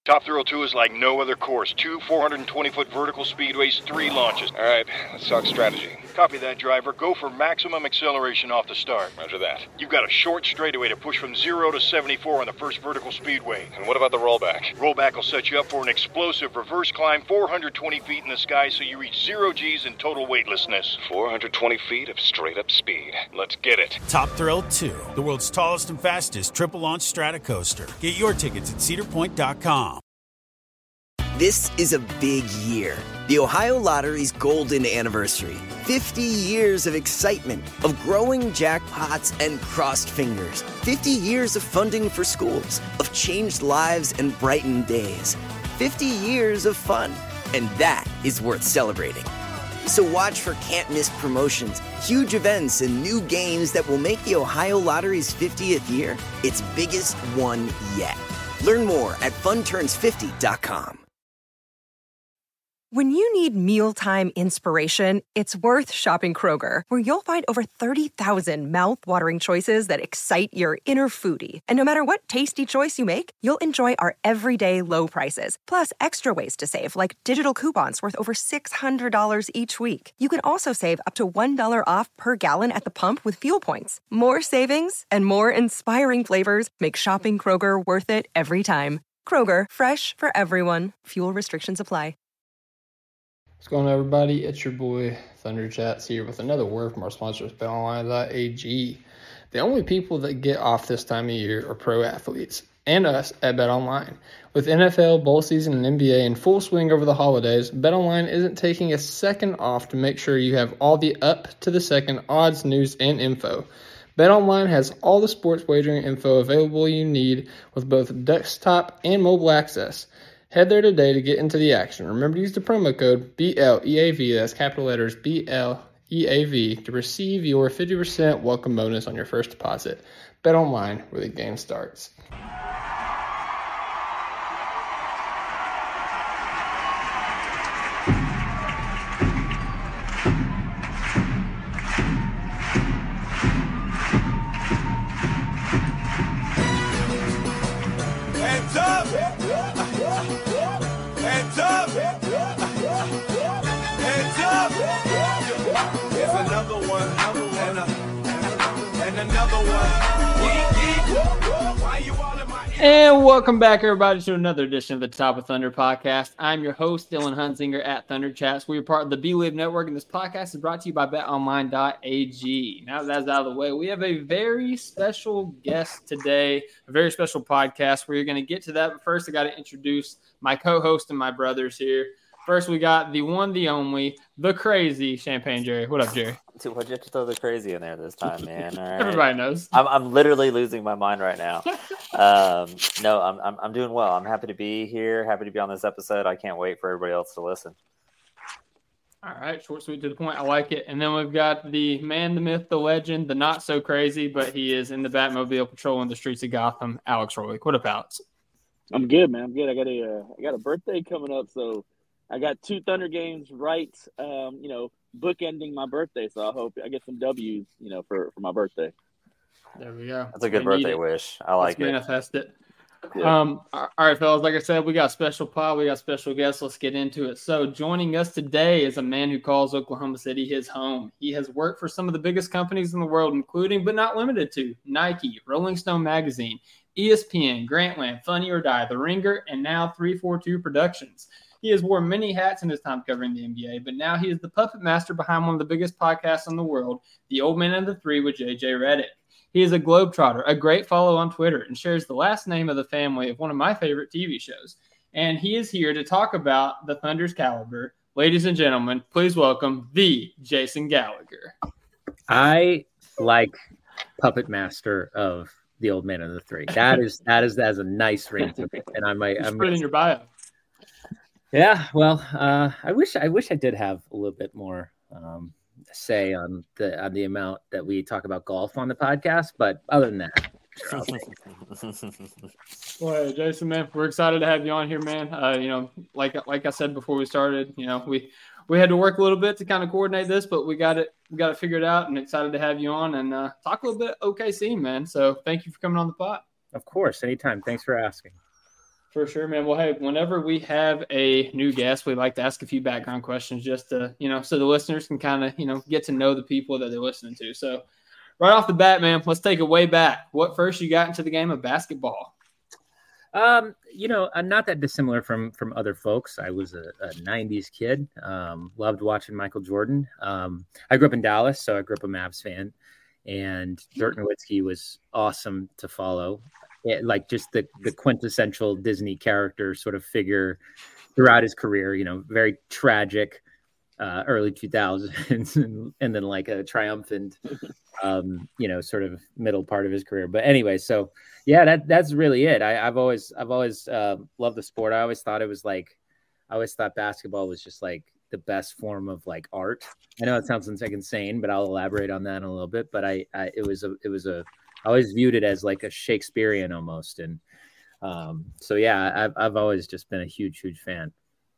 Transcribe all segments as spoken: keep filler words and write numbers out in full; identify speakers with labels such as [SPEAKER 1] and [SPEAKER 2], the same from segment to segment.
[SPEAKER 1] Top Thrill two is like no other course. Two four hundred twenty foot vertical speedways, three launches.
[SPEAKER 2] All right, let's talk strategy.
[SPEAKER 1] Copy that, driver. Go for maximum acceleration off the start.
[SPEAKER 2] Roger that.
[SPEAKER 1] You've got a short straightaway to push from zero to seventy-four on the first vertical speedway.
[SPEAKER 2] And what about the rollback?
[SPEAKER 1] Rollback will set you up for an explosive reverse climb four hundred twenty feet in the sky so you reach zero G's in total weightlessness.
[SPEAKER 2] four hundred twenty feet of straight-up speed. Let's get it.
[SPEAKER 3] Top Thrill two, the world's tallest and fastest triple-launch Stratocoaster. Get your tickets at cedar point dot com.
[SPEAKER 4] This is a big year. The Ohio Lottery's golden anniversary. fifty years of excitement, of growing jackpots and crossed fingers. fifty years of funding for schools, of changed lives and brightened days. fifty years of fun. And that is worth celebrating. So watch for can't-miss promotions, huge events, and new games that will make the Ohio Lottery's fiftieth year its biggest one yet. Learn more at fun turns fifty dot com.
[SPEAKER 5] When you need mealtime inspiration, it's worth shopping Kroger, where you'll find over thirty thousand mouth-watering choices that excite your inner foodie. And no matter what tasty choice you make, you'll enjoy our everyday low prices, plus extra ways to save, like digital coupons worth over six hundred dollars each week. You can also save up to one dollar off per gallon at the pump with fuel points. More savings and more inspiring flavors make shopping Kroger worth it every time. Kroger, fresh for everyone. Fuel restrictions apply.
[SPEAKER 6] What's going on, everybody? It's your boy Thunder Chats here with another word from our sponsors, bet online dot a g. The only people that get off this time of year are pro athletes and us at BetOnline. With N F L, bowl season, and N B A in full swing over the holidays, BetOnline isn't taking a second off to make sure you have all the up-to-the-second odds, news, and info. BetOnline has all the sports wagering info available you need with both desktop and mobile access. Head there today to get into the action. Remember to use the promo code B L E A V, that's capital letters B L E A V, to receive your fifty percent welcome bonus on your first deposit. Bet online where the game starts.
[SPEAKER 7] Hands up! Hands up! Hands up! Here's another one, and, a, and another one. Why you all in my ear?
[SPEAKER 6] And welcome back, everybody, to another edition of the Top of Thunder podcast. I'm your host, Dylan Hunzinger at Thunder Chats. We are part of the B-Live Network, and this podcast is brought to you by bet online dot a g. Now that that's out of the way, we have a very special guest today, a very special podcast. We're going to get to that, but first I got to introduce my co-host and my brothers here. First, we got the one, the only, the crazy Champagne Jerry. What up, Jerry?
[SPEAKER 8] Dude, why'd you have to throw the crazy in there this time, man? All right.
[SPEAKER 6] Everybody knows.
[SPEAKER 8] I'm I'm literally losing my mind right now. um, no, I'm, I'm I'm doing well. I'm happy to be here. Happy to be on this episode. I can't wait for everybody else to listen.
[SPEAKER 6] All right, short, sweet, to the point. I like it. And then we've got the man, the myth, the legend, the not so crazy, but he is in the Batmobile patrolling the streets of Gotham, Alex Roy. What up, Alex?
[SPEAKER 9] I'm good, man. I'm good. I got a uh, I got a birthday coming up, so I got two Thunder games right. Um, you know, bookending my birthday, so I hope I get some W's. You know, for, for my birthday.
[SPEAKER 6] There we go.
[SPEAKER 8] That's a good birthday wish. I like
[SPEAKER 6] Let's
[SPEAKER 8] it.
[SPEAKER 6] Manifest it.
[SPEAKER 9] Yeah.
[SPEAKER 6] Um, all right, fellas. Like I said, we got a special pod. We got special guests. Let's get into it. So, joining us today is a man who calls Oklahoma City his home. He has worked for some of the biggest companies in the world, including but not limited to Nike, Rolling Stone Magazine, E S P N, Grantland, Funny or Die, The Ringer, and now three forty-two Productions. He has worn many hats in his time covering the N B A, but now he is the puppet master behind one of the biggest podcasts in the world, The Old Man and the Three with J J Redick. He is a globetrotter, a great follow on Twitter, and shares the last name of the family of one of my favorite T V shows. And he is here to talk about the Thunder's caliber. Ladies and gentlemen, please welcome the Jason Gallagher.
[SPEAKER 10] I like puppet master of The Old Man and the Three. That is that is that is a nice ring to it, and I might
[SPEAKER 6] Just
[SPEAKER 10] I'm
[SPEAKER 6] put it in your bio.
[SPEAKER 10] Yeah, well, uh, I wish I wish I did have a little bit more um, say on the on the amount that we talk about golf on the podcast, but other than that, sure,
[SPEAKER 6] Well, hey, Jason, man, we're excited to have you on here, man. Uh, you know, like like I said before we started, you know, we we had to work a little bit to kind of coordinate this, but we got it we got it figured out, and excited to have you on and uh, talk a little bit O K C, man. So thank you for coming on the pod.
[SPEAKER 10] of course, anytime. Thanks for asking.
[SPEAKER 6] For sure, man. Well, hey, whenever we have a new guest, we like to ask a few background questions just to, you know, so the listeners can kind of, you know, get to know the people that they're listening to. So right off the bat, man, let's take it way back. What first you got into the game of basketball?
[SPEAKER 10] Um, you know, I'm not that dissimilar from from other folks. I was a, a nineties kid. Um, loved watching Michael Jordan. Um, I grew up in Dallas, so I grew up a Mavs fan, and Dirk Nowitzki was awesome to follow. It, like just the the quintessential Disney character sort of figure throughout his career. You know, very tragic, uh, early two thousands, and, and then like a triumphant, um, you know, sort of middle part of his career. But anyway, so yeah, that that's really it. I, I've always I've always uh, loved the sport. I always thought it was like I always thought basketball was just like the best form of like art. I know it sounds like insane, but I'll elaborate on that in a little bit. But I, I it was a it was a I always viewed it as like a Shakespearean almost. And um, so, yeah, I've, I've always just been a huge, huge fan.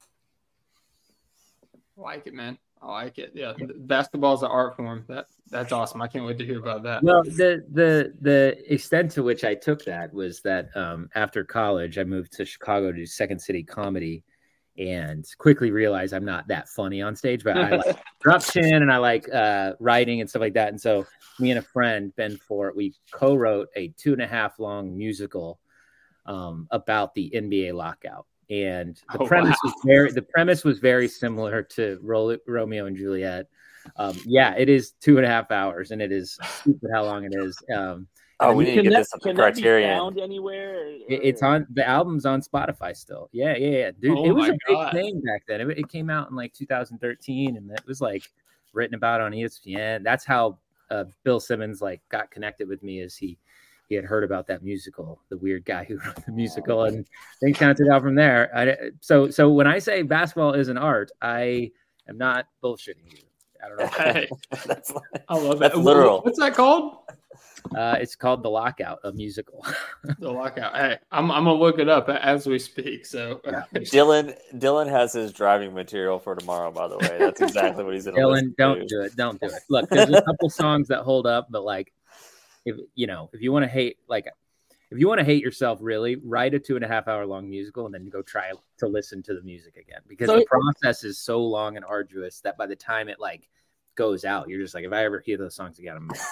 [SPEAKER 6] I like it, man. I like it. Yeah. Basketball is an art form. That That's awesome. I can't wait to hear about that.
[SPEAKER 10] Well, the, the, the extent to which I took that was that um, after college, I moved to Chicago to do Second City Comedy and quickly realized I'm not that funny on stage, but I like production and I like uh, writing and stuff like that. And so me and a friend, Ben Fort, we co-wrote a two and a half long musical um, about the N B A lockout. And the
[SPEAKER 6] oh,
[SPEAKER 10] premise
[SPEAKER 6] wow.
[SPEAKER 10] was very, the premise was very similar to Ro- Romeo and Juliet. Um, yeah, it is two and a half hours and it is stupid how long it is. Um,
[SPEAKER 8] Oh, we need to get
[SPEAKER 9] that,
[SPEAKER 8] this up to
[SPEAKER 9] can that
[SPEAKER 8] Criterion.
[SPEAKER 9] be found anywhere? Or, or...
[SPEAKER 10] It, it's on the album's on Spotify still. Yeah, yeah, yeah, dude.
[SPEAKER 6] Oh
[SPEAKER 10] it was
[SPEAKER 6] my
[SPEAKER 10] a big
[SPEAKER 6] God.
[SPEAKER 10] thing back then. It, it came out in like two thousand thirteen, and it was like written about on E S P N. That's how uh, Bill Simmons like got connected with me, as he he had heard about that musical, the weird guy who wrote the musical, and things kind of took out from there. I, so, so when I say basketball is an art, I am not bullshitting you. I don't know.
[SPEAKER 6] Hey,
[SPEAKER 8] That's,
[SPEAKER 6] I love
[SPEAKER 8] that's
[SPEAKER 6] that.
[SPEAKER 8] literal.
[SPEAKER 6] What's that called?
[SPEAKER 10] Uh, it's called The Lockout, a musical.
[SPEAKER 6] The Lockout. Hey, I'm I'm gonna look it up as we speak. So
[SPEAKER 8] Dylan Dylan has his driving material for tomorrow, by the way. That's exactly what he's going to
[SPEAKER 10] Dylan, don't do it. Don't do it. Look, there's a couple songs that hold up, but like, if you know, if you want to hate, like, if you want to hate yourself, really, write a two and a half hour long musical and then go try to listen to the music again, because
[SPEAKER 9] So-
[SPEAKER 10] the process is so long and arduous that by the time it like goes out, you're just like, if I ever hear those songs again, I'm.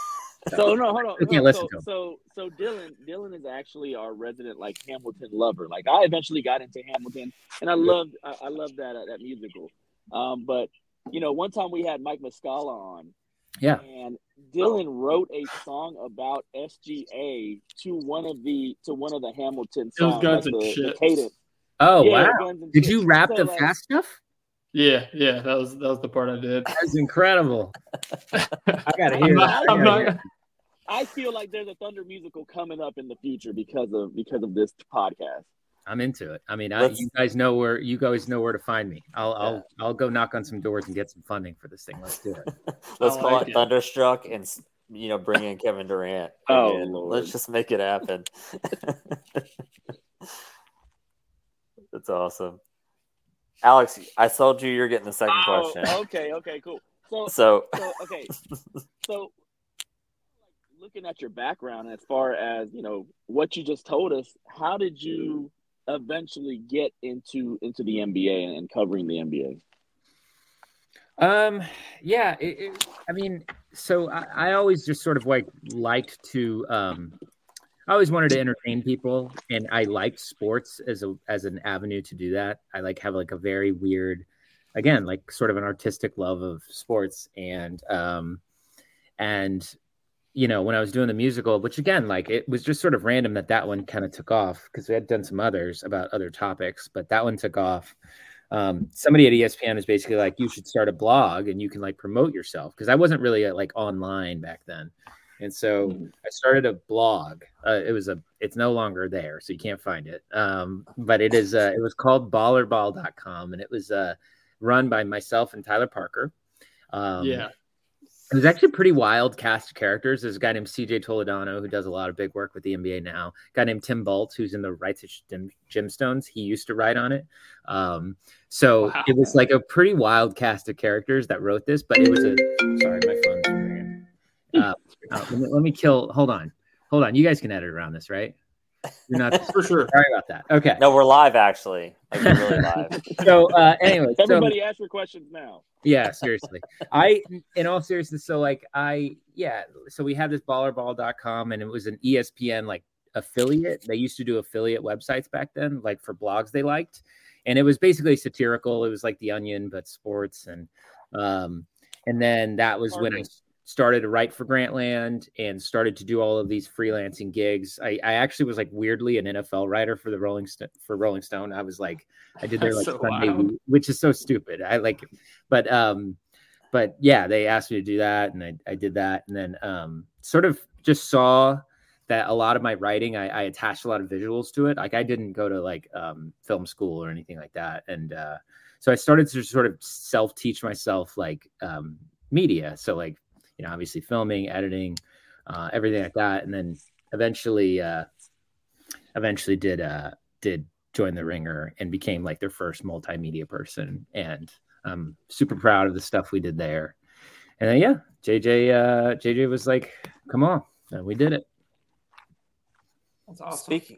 [SPEAKER 9] So no, hold on.
[SPEAKER 10] You can't
[SPEAKER 9] no,
[SPEAKER 10] listen
[SPEAKER 9] so,
[SPEAKER 10] to 'em.
[SPEAKER 9] so so Dylan Dylan is actually our resident like Hamilton lover. Like I eventually got into Hamilton, and I loved I, I loved that uh, that musical. Um, but you know, one time we had Mike Muscala on,
[SPEAKER 10] Yeah.
[SPEAKER 9] and Dylan wrote a song about S G A to one of the to one of the Hamilton
[SPEAKER 6] It was
[SPEAKER 9] songs,
[SPEAKER 6] Guns
[SPEAKER 9] like
[SPEAKER 6] and
[SPEAKER 9] the, the
[SPEAKER 6] Shit.
[SPEAKER 9] cadence.
[SPEAKER 10] Oh
[SPEAKER 9] Yeah,
[SPEAKER 10] wow!
[SPEAKER 9] Guns and
[SPEAKER 10] Did
[SPEAKER 9] Shit.
[SPEAKER 10] you rap
[SPEAKER 9] So,
[SPEAKER 10] the
[SPEAKER 9] like,
[SPEAKER 10] fast stuff?
[SPEAKER 6] yeah, yeah, that was that was the part I did.
[SPEAKER 10] That's incredible. I gotta
[SPEAKER 6] I'm
[SPEAKER 10] hear
[SPEAKER 6] not,
[SPEAKER 10] that.
[SPEAKER 6] I'm not,
[SPEAKER 9] I feel like there's a Thunder musical coming up in the future because of because of this podcast.
[SPEAKER 10] I'm into it. I mean, I,
[SPEAKER 8] Let's-
[SPEAKER 10] you guys know where you guys know where to find me. I'll I'll I'll go knock on some doors and get some funding for this thing. Let's do it.
[SPEAKER 8] Let's
[SPEAKER 6] I
[SPEAKER 8] call
[SPEAKER 6] like
[SPEAKER 8] it
[SPEAKER 6] it.
[SPEAKER 8] Thunderstruck and, you know, bring in Kevin Durant.
[SPEAKER 9] Oh,
[SPEAKER 8] again.
[SPEAKER 9] Lord.
[SPEAKER 8] Let's just make it happen. That's awesome. Alex, I told you you're getting the second
[SPEAKER 9] Oh,
[SPEAKER 8] question.
[SPEAKER 9] okay, okay, cool. So,
[SPEAKER 8] So,
[SPEAKER 9] so okay, so looking at your background as far as you know what you just told us, how did you eventually get into into the N B A and, and covering the N B A?
[SPEAKER 10] Um, yeah, it, it, I mean, so I, I always just sort of like liked to, um, I always wanted to entertain people, and I liked sports as a as an avenue to do that. I like have like a very weird, again, like sort of an artistic love of sports, and um, and you know, when I was doing the musical, which again, like it was just sort of random that that one kind of took off because we had done some others about other topics, but that one took off. Um, somebody at E S P N is basically like, you should start a blog and you can like promote yourself. Cause I wasn't really uh, like online back then. And so I started a blog. Uh, it was a, it's no longer there, so you can't find it. Um, but it is, uh, it was called baller ball dot com, and it was uh, run by myself and Tyler Parker. Um,
[SPEAKER 6] yeah.
[SPEAKER 10] It was actually a pretty wild cast of characters. There's a guy named C J Toledano who does a lot of big work with the N B A now. A guy named Tim Bolt, who's in the Rights of Gem- Gemstones. He used to write on it. Um, so
[SPEAKER 6] Wow.
[SPEAKER 10] it was like a pretty wild cast of characters that wrote this, but it was a, sorry, my phone's ringing. Uh, uh, let, me, let me kill, hold on. Hold on. You guys can edit around this, right? You're not
[SPEAKER 6] for sure.
[SPEAKER 10] Sorry about that. Okay.
[SPEAKER 8] No, we're live actually. Like, we're really live.
[SPEAKER 10] So uh, anyway,
[SPEAKER 9] everybody
[SPEAKER 10] so,
[SPEAKER 9] ask your questions now.
[SPEAKER 10] Yeah, seriously. I, in all seriousness, so like I, yeah. So we had this baller ball dot com, and it was an E S P N like affiliate. They used to do affiliate websites back then, like for blogs they liked, and it was basically satirical. It was like The Onion but sports, and um, and then that was when I started to write for Grantland and started to do all of these freelancing gigs. I, I actually was like weirdly an N F L writer for the Rolling St- for Rolling Stone. I was like, I did their like
[SPEAKER 6] so
[SPEAKER 10] Sunday,
[SPEAKER 6] wild.
[SPEAKER 10] week, which is so stupid. I like, but um, but yeah, they asked me to do that, and I, I did that, and then um, sort of just saw that a lot of my writing, I, I attached a lot of visuals to it. Like I didn't go to like um, film school or anything like that, and uh, so I started to sort of self teach myself like um, media. So like. You know, obviously filming, editing, uh, everything like that. And then eventually, uh, eventually did, uh, did join the Ringer and became like their first multimedia person. And I'm super proud of the stuff we did there. And then, yeah, J J, uh, J J was like, come on. And we did it.
[SPEAKER 6] That's awesome.
[SPEAKER 8] Speaking,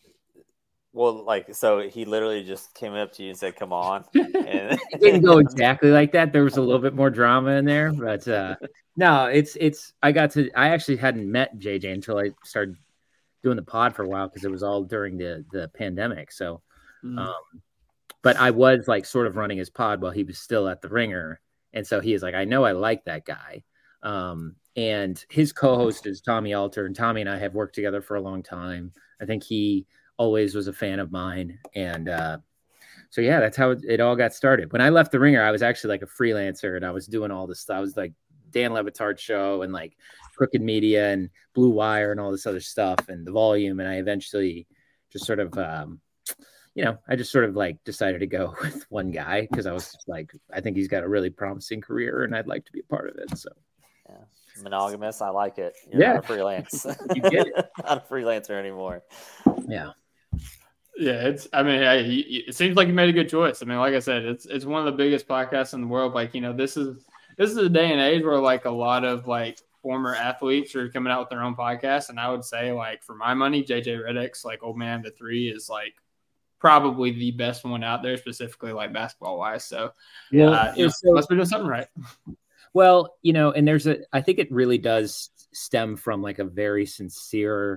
[SPEAKER 8] well, like, so he literally just came up to you and said, come on. And
[SPEAKER 10] It didn't go exactly like that. There was a little bit more drama in there, but uh, no, it's, it's, I got to, I actually hadn't met J J until I started doing the pod for a while because it was all during the, the pandemic. So, mm. um, but I was like sort of running his pod while he was still at the Ringer. And so he is like, I know I like that guy. Um, and his co-host is Tommy Alter, and Tommy and I have worked together for a long time. I think he always was a fan of mine. And uh, so, yeah, that's how it, it all got started. When I left the Ringer, I was actually like a freelancer, and I was doing all this stuff. I was like Dan Le Batard Show and like Crooked Media and Blue Wire and all this other stuff and The Volume. And I eventually just sort of, um, you know, I just sort of like decided to go with one guy because I was just like, I think he's got a really promising career and I'd like to be a part of it. So,
[SPEAKER 8] yeah, monogamous. I like it. You're
[SPEAKER 10] yeah.
[SPEAKER 8] not a freelance.
[SPEAKER 10] You get it.
[SPEAKER 8] Not a freelancer anymore.
[SPEAKER 10] Yeah.
[SPEAKER 6] Yeah, it's. I mean, I, it seems like you made a good choice. I mean, like I said, it's it's one of the biggest podcasts in the world. Like, you know, this is this is a day and age where like a lot of like former athletes are coming out with their own podcasts, and I would say like for my money, J J Redick's like Old Man to Three is like probably the best one out there, specifically like basketball wise. So yeah, uh, you know,
[SPEAKER 10] so,
[SPEAKER 6] must be doing something right.
[SPEAKER 10] Well, you know, and there's a. I think it really does stem from like a very sincere,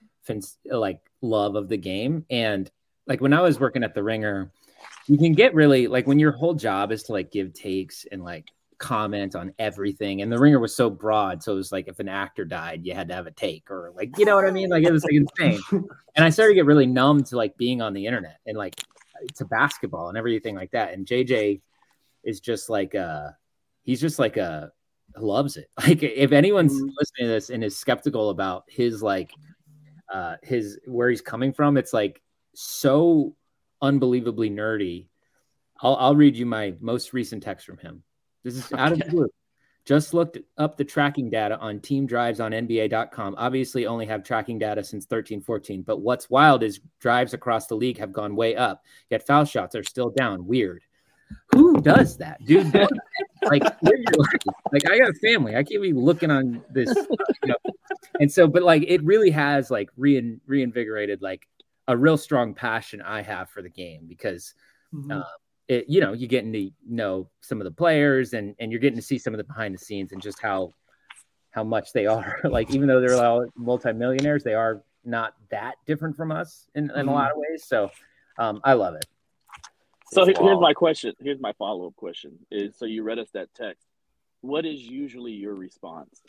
[SPEAKER 10] like love of the game. And like when I was working at the Ringer, you can get really like when your whole job is to like give takes and like comment on everything. And the Ringer was so broad. So it was like if an actor died, you had to have a take or like, you know what I mean? Like it was like insane. And I started to get really numb to like being on the internet and like to basketball and everything like that. And J J is just like, uh, he's just like a loves it. Like if anyone's listening to this and is skeptical about his like, uh, his where he's coming from, it's like so unbelievably nerdy. I'll I'll read you my most recent text from him. This is out of the blue. Just looked up the tracking data on team drives on N B A dot com. Obviously only have tracking data since thirteen fourteen, but what's wild is drives across the league have gone way up, yet foul shots are still down. Weird. Who does that, dude? Like, like I got a family. I can't be looking on this, you know? And so, but like, it really has like rein, reinvigorated like a real strong passion I have for the game because, mm-hmm. uh, it, you know, you getting to know some of the players and and you're getting to see some of the behind the scenes and just how how much they are like, even though they're all multimillionaires, they are not that different from us in, in mm-hmm. a lot of ways. So, um, I love it.
[SPEAKER 9] So here's my question. Here's my follow-up question is, so you read us that text. What is usually your response?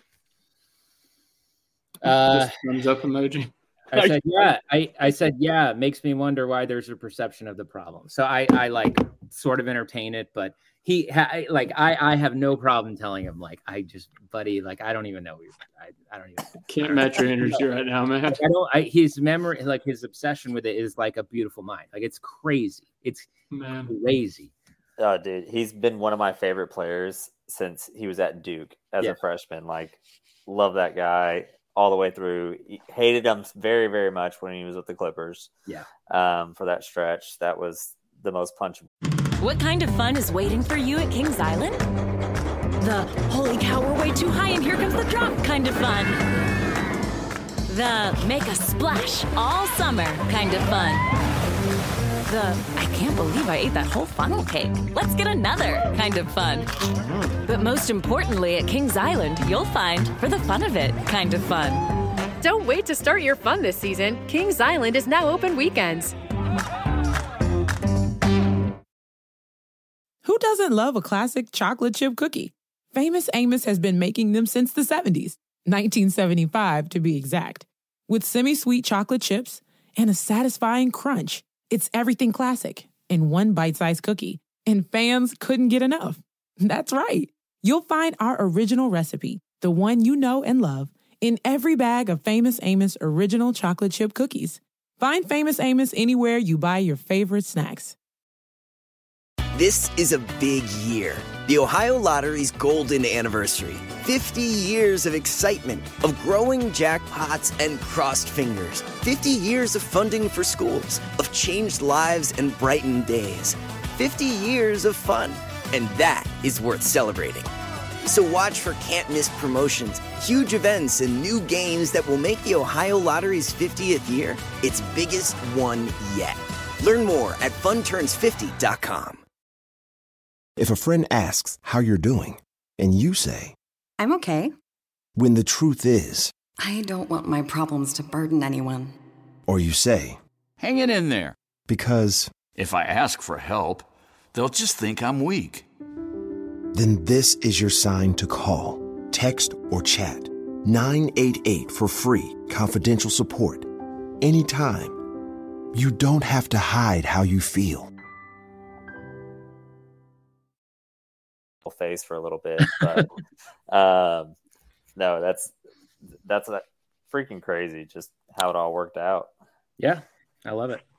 [SPEAKER 10] Uh,
[SPEAKER 6] Just thumbs up emoji.
[SPEAKER 10] I said, yeah, I, I said, yeah, it makes me wonder why there's a perception of the problem. So I, I like sort of entertain it, but he ha- like, I, I have no problem telling him like, I just, buddy, like, I don't even know. I, I don't even
[SPEAKER 6] can't match your energy right now, man.
[SPEAKER 10] Like, I don't, I, his memory, like his obsession with it is like a beautiful mind. Like it's crazy. It's
[SPEAKER 6] man.
[SPEAKER 10] crazy.
[SPEAKER 8] Oh, dude, he's been one of my favorite players since he was at Duke as
[SPEAKER 10] yeah.
[SPEAKER 8] a freshman. Like, love that guy all the way through. He hated him very, very much when he was with the Clippers.
[SPEAKER 10] Yeah.
[SPEAKER 8] Um, for that stretch, that was the most punchable.
[SPEAKER 11] What kind of fun is waiting for you at Kings Island? The holy cow, we're way too high and here comes the drop kind of fun. The make a splash all summer kind of fun. The I can't believe I ate that whole funnel cake. Let's get another kind of fun. But most importantly, at Kings Island, you'll find for the fun of it kind of fun.
[SPEAKER 12] Don't wait to start your fun this season. Kings Island is now open weekends.
[SPEAKER 13] Who doesn't love a classic chocolate chip cookie? Famous Amos has been making them since the seventies, nineteen seventy-five to be exact. With semi-sweet chocolate chips and a satisfying crunch, it's everything classic in one bite-sized cookie, and fans couldn't get enough. That's right. You'll find our original recipe, the one you know and love, in every bag of Famous Amos original chocolate chip cookies. Find Famous Amos anywhere you buy your favorite snacks.
[SPEAKER 4] This is a big year. The Ohio Lottery's golden anniversary. fifty years of excitement, of growing jackpots and crossed fingers. fifty years of funding for schools, of changed lives and brightened days. fifty years of fun, and that is worth celebrating. So watch for can't-miss promotions, huge events, and new games that will make the Ohio Lottery's fiftieth year its biggest one yet. Learn more at fun turns fifty dot com.
[SPEAKER 14] If a friend asks how you're doing, and you say,
[SPEAKER 15] I'm okay.
[SPEAKER 14] When the truth is,
[SPEAKER 15] I don't want my problems to burden anyone.
[SPEAKER 14] Or you say,
[SPEAKER 16] hang it in there.
[SPEAKER 14] Because
[SPEAKER 16] if I ask for help, they'll just think I'm weak.
[SPEAKER 14] Then this is your sign to call, text, or chat nine eight eight for free, confidential support. Anytime. You don't have to hide how you feel.
[SPEAKER 8] Face for a little bit, but um, no, that's that's uh, freaking crazy. Just how it all worked out.
[SPEAKER 10] Yeah, I love it.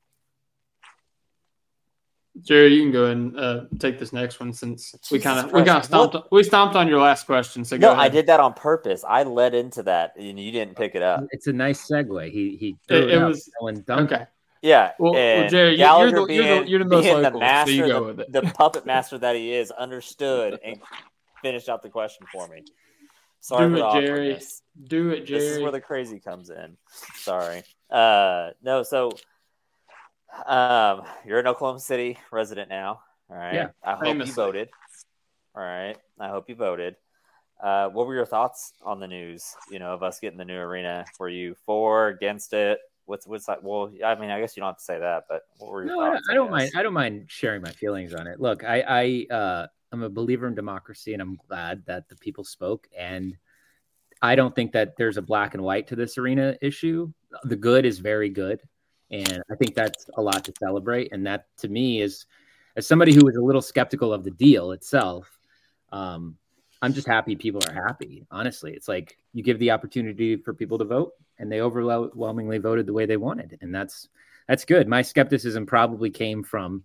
[SPEAKER 6] Jerry, you can go ahead and uh, take this next one since we kind of we kind of stomped what? we stomped on your last question. So go
[SPEAKER 8] no,
[SPEAKER 6] ahead.
[SPEAKER 8] I did that on purpose. I led into that, and you didn't pick it up.
[SPEAKER 10] It's a nice segue. He he threw
[SPEAKER 6] it,
[SPEAKER 10] it,
[SPEAKER 6] it
[SPEAKER 10] out
[SPEAKER 6] was
[SPEAKER 10] and dunked.
[SPEAKER 8] Okay. Yeah,
[SPEAKER 6] well, well Jerry,
[SPEAKER 8] you're
[SPEAKER 6] the,
[SPEAKER 8] being,
[SPEAKER 6] you're the, you're the most
[SPEAKER 8] being
[SPEAKER 6] local,
[SPEAKER 8] the master,
[SPEAKER 6] so you go
[SPEAKER 8] the,
[SPEAKER 6] with it.
[SPEAKER 8] the puppet master that he is, understood and finished out the question for me. Sorry
[SPEAKER 6] Do
[SPEAKER 8] for
[SPEAKER 6] it,
[SPEAKER 8] the
[SPEAKER 6] Jerry.
[SPEAKER 8] awkwardness.
[SPEAKER 6] Do it, Jerry.
[SPEAKER 8] This is where the crazy comes in. Sorry. Uh, no, so um, you're an Oklahoma City resident now. All right.
[SPEAKER 6] Yeah,
[SPEAKER 8] I hope
[SPEAKER 6] famously.
[SPEAKER 8] you voted. All right. I hope you voted. Uh, what were your thoughts on the news, you know, of us getting the new arena? Were you for, against it? What's what's like? Well, I mean, I guess you don't have to say that, but what were your
[SPEAKER 10] no,
[SPEAKER 8] thoughts?
[SPEAKER 10] I don't, I don't mind. I don't mind sharing my feelings on it. Look, I, I, uh, I'm a believer in democracy, and I'm glad that the people spoke. And I don't think that there's a black and white to this arena issue. The good is very good, and I think that's a lot to celebrate. And that, to me, is as somebody who was a little skeptical of the deal itself. Um, I'm just happy people are happy. Honestly, it's like you give the opportunity for people to vote, and they overwhelmingly voted the way they wanted. And that's, that's good. My skepticism probably came from,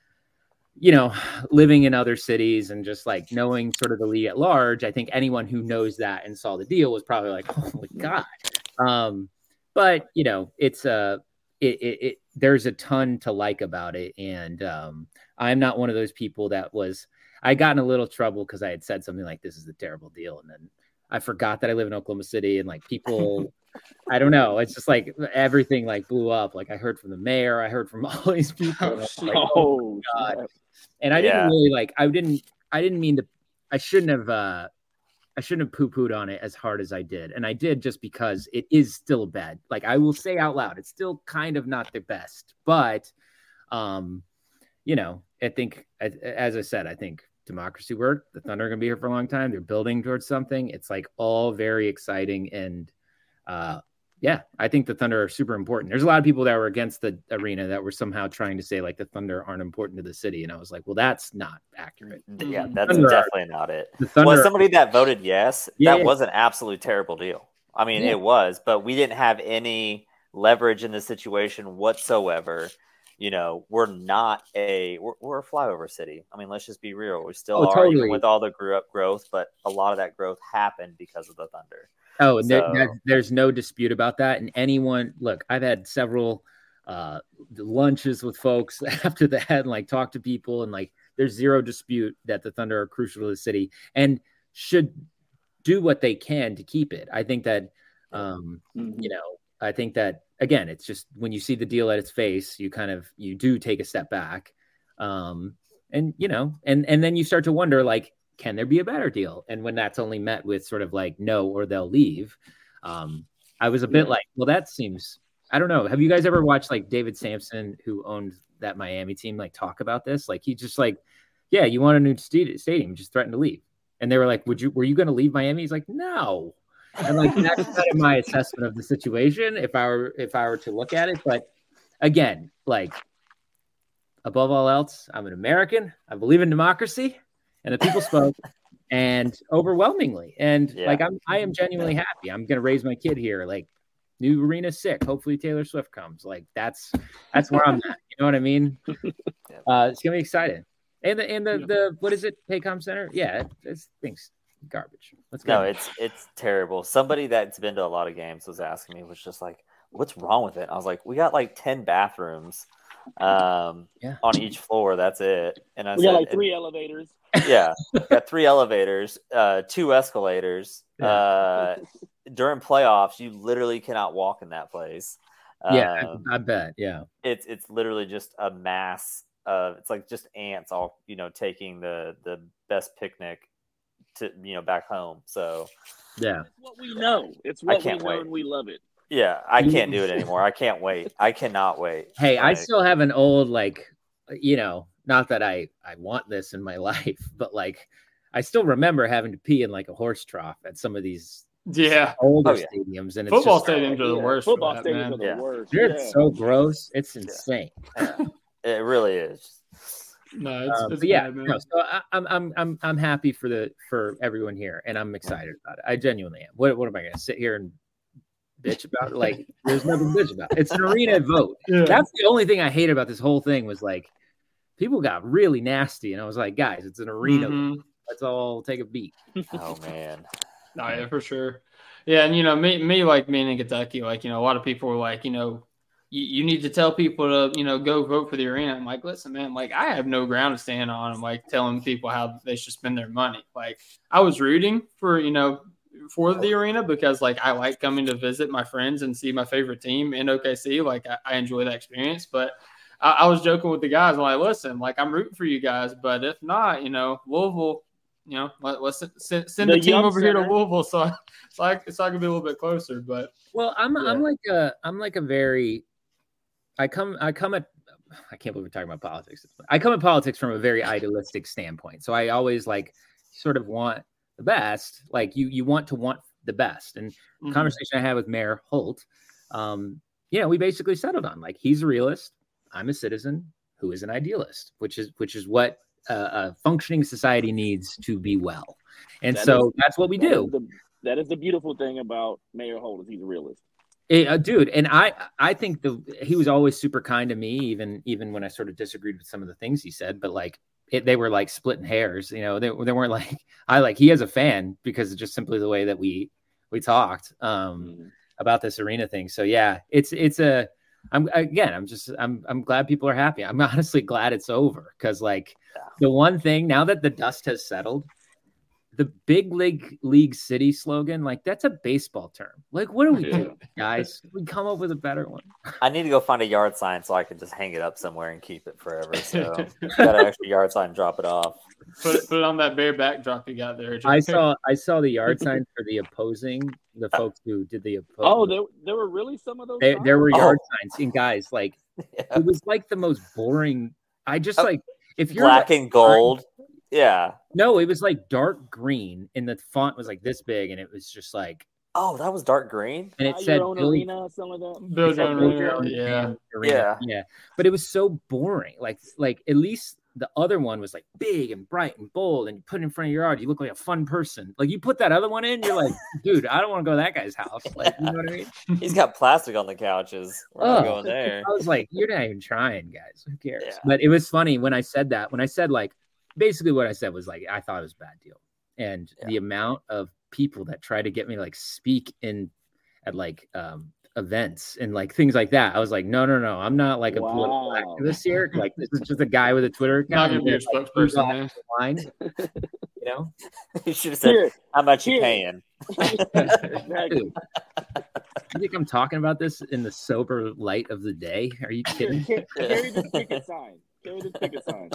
[SPEAKER 10] you know, living in other cities and just like knowing sort of the league at large. I think anyone who knows that and saw the deal was probably like, oh my God. Um, but you know, it's a, it, it, it, there's a ton to like about it. And um, I'm not one of those people that was, I got in a little trouble because I had said something like, this is a terrible deal. And then I forgot that I live in Oklahoma City, and like people, I don't know. It's just like everything like blew up. Like I heard from the mayor, I heard from all these people. And like, oh my God. And I didn't
[SPEAKER 8] Yeah.
[SPEAKER 10] really like, I didn't, I didn't mean to, I shouldn't have, uh, I shouldn't have poo-pooed on it as hard as I did. And I did just because it is still bad. Like I will say out loud, it's still kind of not the best, but, um, you know, I think, as, as I said, I think democracy worked. The Thunder are going to be here for a long time. They're building towards something. It's like all very exciting. And, uh, yeah, I think the Thunder are super important. There's a lot of people that were against the arena that were somehow trying to say like the Thunder aren't important to the city. And I was like, well, that's not accurate.
[SPEAKER 8] Yeah, that's
[SPEAKER 10] Thunder
[SPEAKER 8] definitely
[SPEAKER 10] are,
[SPEAKER 8] not it.
[SPEAKER 10] the Thunder
[SPEAKER 8] Well,
[SPEAKER 10] are-
[SPEAKER 8] somebody that voted yes,
[SPEAKER 10] Yeah,
[SPEAKER 8] that
[SPEAKER 10] yeah.
[SPEAKER 8] was an absolute terrible deal. I mean,
[SPEAKER 10] Yeah.
[SPEAKER 8] it was, but we didn't have any leverage in the situation whatsoever. You know, we're not a we're, we're a flyover city. I mean, let's just be real. We still
[SPEAKER 10] Oh,
[SPEAKER 8] are,
[SPEAKER 10] totally.
[SPEAKER 8] even with all the grew up growth, but a lot of that growth happened because of the Thunder.
[SPEAKER 10] Oh, and there,
[SPEAKER 8] So-
[SPEAKER 10] there- there's no dispute about that. And anyone, look, I've had several uh, lunches with folks after that, and like talk to people, and like there's zero dispute that the Thunder are crucial to the city and should do what they can to keep it. I think that Um, you know, I think that again, it's just when you see the deal at its face, you kind of you do take a step back, um, and you know, and and then you start to wonder, like, can there be a better deal? And when that's only met with sort of like no, or they'll leave, um, I was a bit yeah. like, well, that seems. I don't know. Have you guys ever watched like David Sampson, who owned that Miami team, like talk about this? Like he just like, yeah, you want a new st- stadium, just threaten to leave. And they were like, would you, were you going to leave Miami? He's like, no. And like, that's kind of my assessment of the situation. If I were, if I were to look at it, but again, like above all else, I'm an American. I believe in democracy and the people spoke and overwhelmingly. And yeah. like, I'm, I am genuinely happy. I'm going to raise my kid here. Like, new arena sick. Hopefully Taylor Swift comes. Like that's that's where I'm at. You know what I mean? Uh, it's gonna be exciting. And the and the, the what is it? Paycom Center? Yeah, it, it's things garbage. Let's go.
[SPEAKER 8] No, it's it's terrible. Somebody that's been to a lot of games was asking me, was just like, "What's wrong with it?" I was like, "We got like ten bathrooms, um,
[SPEAKER 10] yeah.
[SPEAKER 8] on each floor. That's it." And I
[SPEAKER 9] we
[SPEAKER 8] said,
[SPEAKER 9] got like three elevators.
[SPEAKER 8] Yeah, got three elevators, uh, two escalators.
[SPEAKER 10] Yeah.
[SPEAKER 8] Uh, during playoffs, you literally cannot walk in that place.
[SPEAKER 10] Yeah,
[SPEAKER 8] um,
[SPEAKER 10] I, I bet. Yeah,
[SPEAKER 8] it's it's literally just a mass of it's like just ants all you know taking the the best picnic to you know back home. So
[SPEAKER 10] yeah,
[SPEAKER 9] it's what we know. It's what
[SPEAKER 8] I can't
[SPEAKER 9] we know
[SPEAKER 8] wait.
[SPEAKER 9] and we love it.
[SPEAKER 8] Yeah, I can't do it anymore. I can't wait. I cannot wait.
[SPEAKER 10] Hey,
[SPEAKER 8] like,
[SPEAKER 10] I still have an old like, you know, not that I I want this in my life, but like I still remember having to pee in like a horse trough at some of these.
[SPEAKER 6] Yeah,
[SPEAKER 10] older
[SPEAKER 8] oh, yeah.
[SPEAKER 10] stadiums and it's
[SPEAKER 6] football
[SPEAKER 10] just,
[SPEAKER 6] stadiums are the
[SPEAKER 9] yeah.
[SPEAKER 6] worst.
[SPEAKER 9] Football
[SPEAKER 6] that,
[SPEAKER 9] stadiums
[SPEAKER 6] man.
[SPEAKER 9] are the
[SPEAKER 8] Yeah.
[SPEAKER 9] worst.
[SPEAKER 10] It's
[SPEAKER 9] Yeah.
[SPEAKER 10] so gross. It's insane.
[SPEAKER 8] Yeah. It really is.
[SPEAKER 6] No, it's,
[SPEAKER 10] Um,
[SPEAKER 6] it's
[SPEAKER 10] but yeah,
[SPEAKER 6] bad, man.
[SPEAKER 10] no, so I, I'm I'm I'm I'm happy for the for everyone here, and I'm excited about it. I genuinely am. What what am I going to sit here and bitch about it? Like, there's nothing to bitch about. It's an arena vote.
[SPEAKER 6] Yeah.
[SPEAKER 10] That's the only thing I hate about this whole thing was like people got really nasty, and I was like, guys, it's an arena.
[SPEAKER 6] Mhm.
[SPEAKER 10] vote. Let's all take a beat.
[SPEAKER 8] Oh man.
[SPEAKER 6] Oh, yeah, for sure. Yeah, and you know, me, me, like being in Kentucky, like you know, a lot of people were like, you know, you, you need to tell people to, you know, go vote for the arena. I'm like, listen, man, like I have no ground to stand on. I'm like telling people how they should spend their money. Like I was rooting for, you know, for the arena because like I like coming to visit my friends and see my favorite team in O K C. Like I, I enjoy that experience, but I, I was joking with the guys. I'm like, listen, like I'm rooting for you guys, but if not, you know, Louisville. You know, let, let's send, send the, the team over center. here to Louisville, so I, so I, so I can be a little bit closer. But
[SPEAKER 10] well, I'm
[SPEAKER 6] yeah.
[SPEAKER 10] I'm like a I'm like a very, I come I come at I can't believe we're talking about politics. I come at politics from a very idealistic standpoint. So I always like sort of want the best. Like you you want to want the best. And mm-hmm. the conversation I had with Mayor Holt, um, you know, we basically settled on like he's a realist, I'm a citizen who is an idealist, which is which is what. Uh, a functioning society needs to be well, and
[SPEAKER 9] that
[SPEAKER 10] so
[SPEAKER 9] is,
[SPEAKER 10] that's what we
[SPEAKER 9] that
[SPEAKER 10] do.
[SPEAKER 9] Is the, that is the beautiful thing about Mayor Holt is he's a realist,
[SPEAKER 10] it, uh, dude. And I, I think the he was always super kind to me, even even when I sort of disagreed with some of the things he said. But like it, they were like splitting hairs, you know. They they weren't like I like he has a fan because it's just simply the way that we we talked um, mm-hmm. about this arena thing. So yeah, it's it's a. I'm again. I'm just. I'm. I'm glad people are happy. I'm honestly glad it's over because, like, the one thing now that the dust has settled, the big league league city slogan, like that's a baseball term. Like, what do we do, guys? We come up with a better one.
[SPEAKER 8] I need to go find a yard sign so I can just hang it up somewhere and keep it forever. So got an extra yard sign, drop it off.
[SPEAKER 6] Put it, put it on that bare backdrop you got there.
[SPEAKER 10] I saw. I saw the yard sign for the opposing. The folks who did the opposing.
[SPEAKER 9] Oh, there, there were really some of those.
[SPEAKER 10] There, there were
[SPEAKER 9] oh.
[SPEAKER 10] yard signs, and guys, like yeah. it was like the most boring. I just
[SPEAKER 8] oh,
[SPEAKER 10] like if you're
[SPEAKER 8] black
[SPEAKER 10] like,
[SPEAKER 8] and gold. Yeah.
[SPEAKER 10] No, it was like dark green, and the font was like this big, and it was just like.
[SPEAKER 8] Oh, that was dark green.
[SPEAKER 10] And it
[SPEAKER 9] Buy
[SPEAKER 10] said
[SPEAKER 9] your own
[SPEAKER 10] Billy,
[SPEAKER 9] arena, some of them.
[SPEAKER 6] Build your own
[SPEAKER 10] arena,
[SPEAKER 6] arena. Yeah.
[SPEAKER 10] arena.
[SPEAKER 8] Yeah.
[SPEAKER 10] Yeah. But it was so boring. Like, like at least the other one was like big and bright and bold, and you put it in front of your yard, you look like a fun person. Like you put that other one in, you're like, dude, I don't want to go to that guy's house. Like, you know what I mean?
[SPEAKER 8] He's got plastic on the couches. We're
[SPEAKER 10] oh,
[SPEAKER 8] not going there.
[SPEAKER 10] I was like, you're not even trying, guys. Who cares?
[SPEAKER 8] Yeah.
[SPEAKER 10] But it was funny when I said that. When I said like, basically what I said was like, I thought it was a bad deal, and yeah. the amount of people that try to get me like speak in at like um events and like things like that. I was like, no, no, no, I'm not like a
[SPEAKER 9] wow.
[SPEAKER 10] political activist here. Like this is just a guy with a Twitter account.
[SPEAKER 6] Not gonna be your spokesperson, man.
[SPEAKER 10] Line. You You know,
[SPEAKER 8] you should have said,
[SPEAKER 9] Here,
[SPEAKER 8] "How much you
[SPEAKER 9] here.
[SPEAKER 8] paying?"
[SPEAKER 9] Exactly.
[SPEAKER 10] You think I'm talking about this in the sober light of the day? Are you kidding?
[SPEAKER 9] Carry carry this picket sign. Carry this picket sign.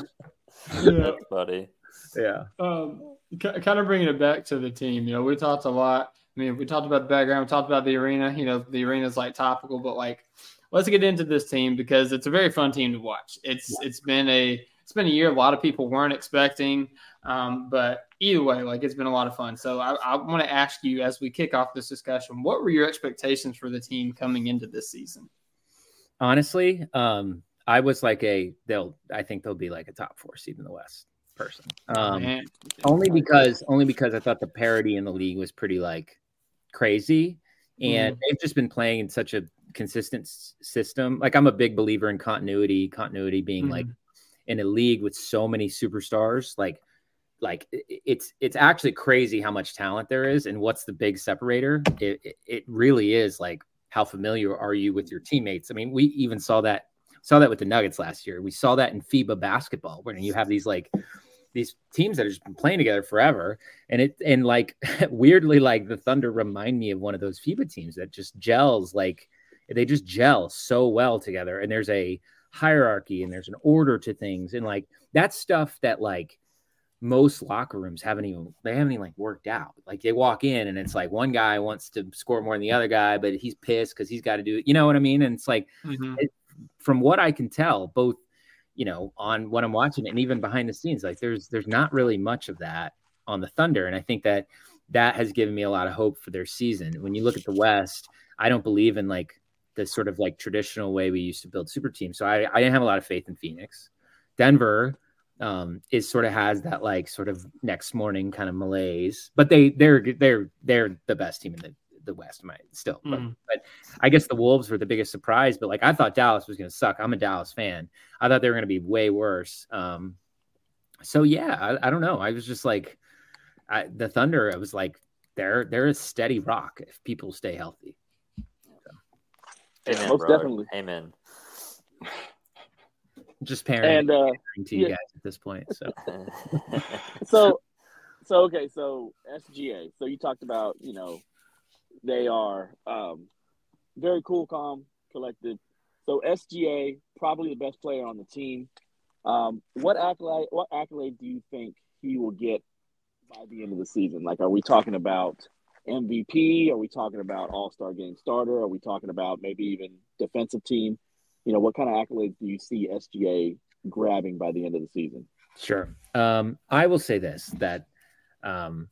[SPEAKER 8] That's funny.
[SPEAKER 10] Yeah.
[SPEAKER 6] Um, k- kind of bringing it back to the team. You know, we talked a lot. I mean, we talked about the background. We talked about the arena. You know, the arena is like topical, but like, let's get into this team because it's a very fun team to watch. It's yeah. it's been a it's been a year a lot of people weren't expecting, um, but either way, like it's been a lot of fun. So I, I want to ask you as we kick off this discussion, what were your expectations for the team coming into this season?
[SPEAKER 10] Honestly, um, I was like a they'll. I think they'll be like a top four seed in the West. Person, um, oh, only because only because I thought the parity in the league was pretty like crazy, and mm. they've just been playing in such a consistent s- system. Like I'm a big believer in continuity. Continuity being mm. like in a league with so many superstars, like like it's it's actually crazy how much talent there is, and what's the big separator? It it, it really is like how familiar are you with your teammates? I mean, we even saw that saw that with the Nuggets last year. We saw that in FIBA basketball, where you have these like these teams that have just been playing together forever. And it, and like weirdly, like the Thunder remind me of one of those FIBA teams that just gels. Like they just gel so well together. And there's a hierarchy and there's an order to things. And like, that's stuff that like most locker rooms haven't even, they haven't even like worked out. Like they walk in and it's like one guy wants to score more than the other guy, but he's pissed because he's got to do it. You know what I mean? And it's like, mm-hmm. it, from what I can tell, both, you know, on what I'm watching and even behind the scenes, like there's, there's not really much of that on the Thunder. And I think that that has given me a lot of hope for their season. When you look at the West, I don't believe in like the sort of like traditional way we used to build super teams. So I, I didn't have a lot of faith in Phoenix. Denver um, is sort of has that like sort of next morning kind of malaise, but they they're, they're, they're the best team in the, the West might still, but, mm. but I guess the Wolves were the biggest surprise, but like, I thought Dallas was going to suck. I'm a Dallas fan. I thought they were going to be way worse. Um, so yeah, I, I don't know. I was just like, I, the Thunder, I was like, they're, they're a steady rock if people stay healthy. So.
[SPEAKER 8] Amen,
[SPEAKER 9] most
[SPEAKER 8] brother.
[SPEAKER 9] definitely.
[SPEAKER 8] Amen.
[SPEAKER 10] Just parenting
[SPEAKER 9] and, uh,
[SPEAKER 10] to you
[SPEAKER 9] yeah.
[SPEAKER 10] guys at this point. So,
[SPEAKER 9] so, so, okay. So S G A, so you talked about, you know, they are um, very cool, calm, collected. So S G A, probably the best player on the team. Um, what accolade? What accolade do you think he will get by the end of the season? Like, are we talking about M V P? Are we talking about All-Star Game starter? Are we talking about maybe even defensive team? You know, what kind of accolades do you see S G A grabbing by the end of the season?
[SPEAKER 10] Sure. Um, I will say this: that. Um,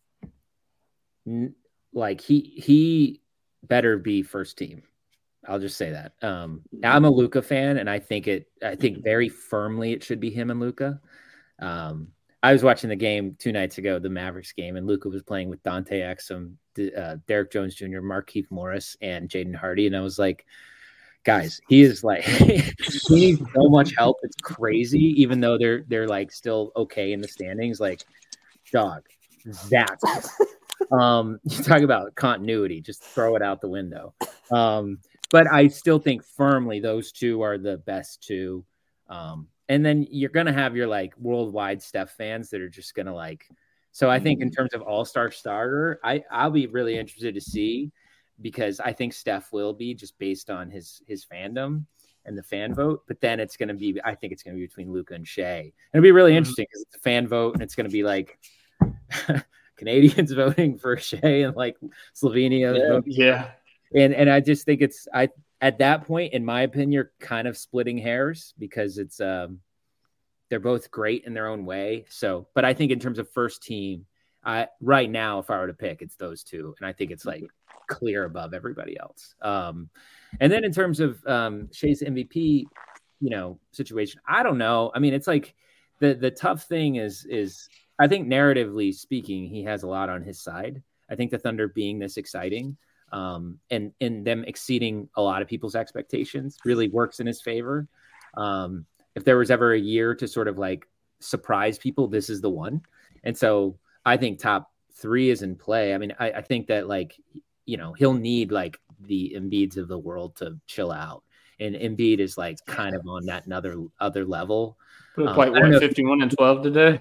[SPEAKER 10] n- Like he he better be first team. I'll just say that. Um, I'm a Luka fan, and I think it. I think very firmly it should be him and Luka. Um, I was watching the game two nights ago, the Mavericks game, and Luka was playing with Dante Exum, uh, Derek Jones Junior, Markieff Morris, and Jaden Hardy, and I was like, guys, he is like he needs so much help. It's crazy, even though they're they're like still okay in the standings. Like, dog, that's. Um, you talk about continuity, just throw it out the window. Um, but I still think firmly those two are the best two. Um, and then you're going to have your like worldwide Steph fans that are just going to like, so I think in terms of all-star starter, I I'll be really interested to see, because I think Steph will be just based on his, his fandom and the fan vote, but then it's going to be, I think it's going to be between Luka and Shea. And it'll be really interesting because it's a fan vote and it's going to be like, Canadians voting for Shea and like Slovenia.
[SPEAKER 6] Yeah.
[SPEAKER 10] Voting.
[SPEAKER 6] yeah.
[SPEAKER 10] And, and I just think it's, I, at that point, in my opinion, you're kind of splitting hairs because it's, um, they're both great in their own way. So, but I think in terms of first team, I, right now, if I were to pick, it's those two. And I think it's like clear above everybody else. Um, and then in terms of, um, Shea's M V P, you know, situation, I don't know. I mean, it's like the, the tough thing is, is, I think narratively speaking, he has a lot on his side. I think the Thunder being this exciting um, and, and them exceeding a lot of people's expectations really works in his favor. Um, if there was ever a year to sort of like surprise people, this is the one. And so I think top three is in play. I mean, I, I think that like, you know, he'll need like the Embiids of the world to chill out. And Embiid is like kind of on that another other level.
[SPEAKER 6] Put like
[SPEAKER 10] um,
[SPEAKER 6] what, fifty-one and twelve today?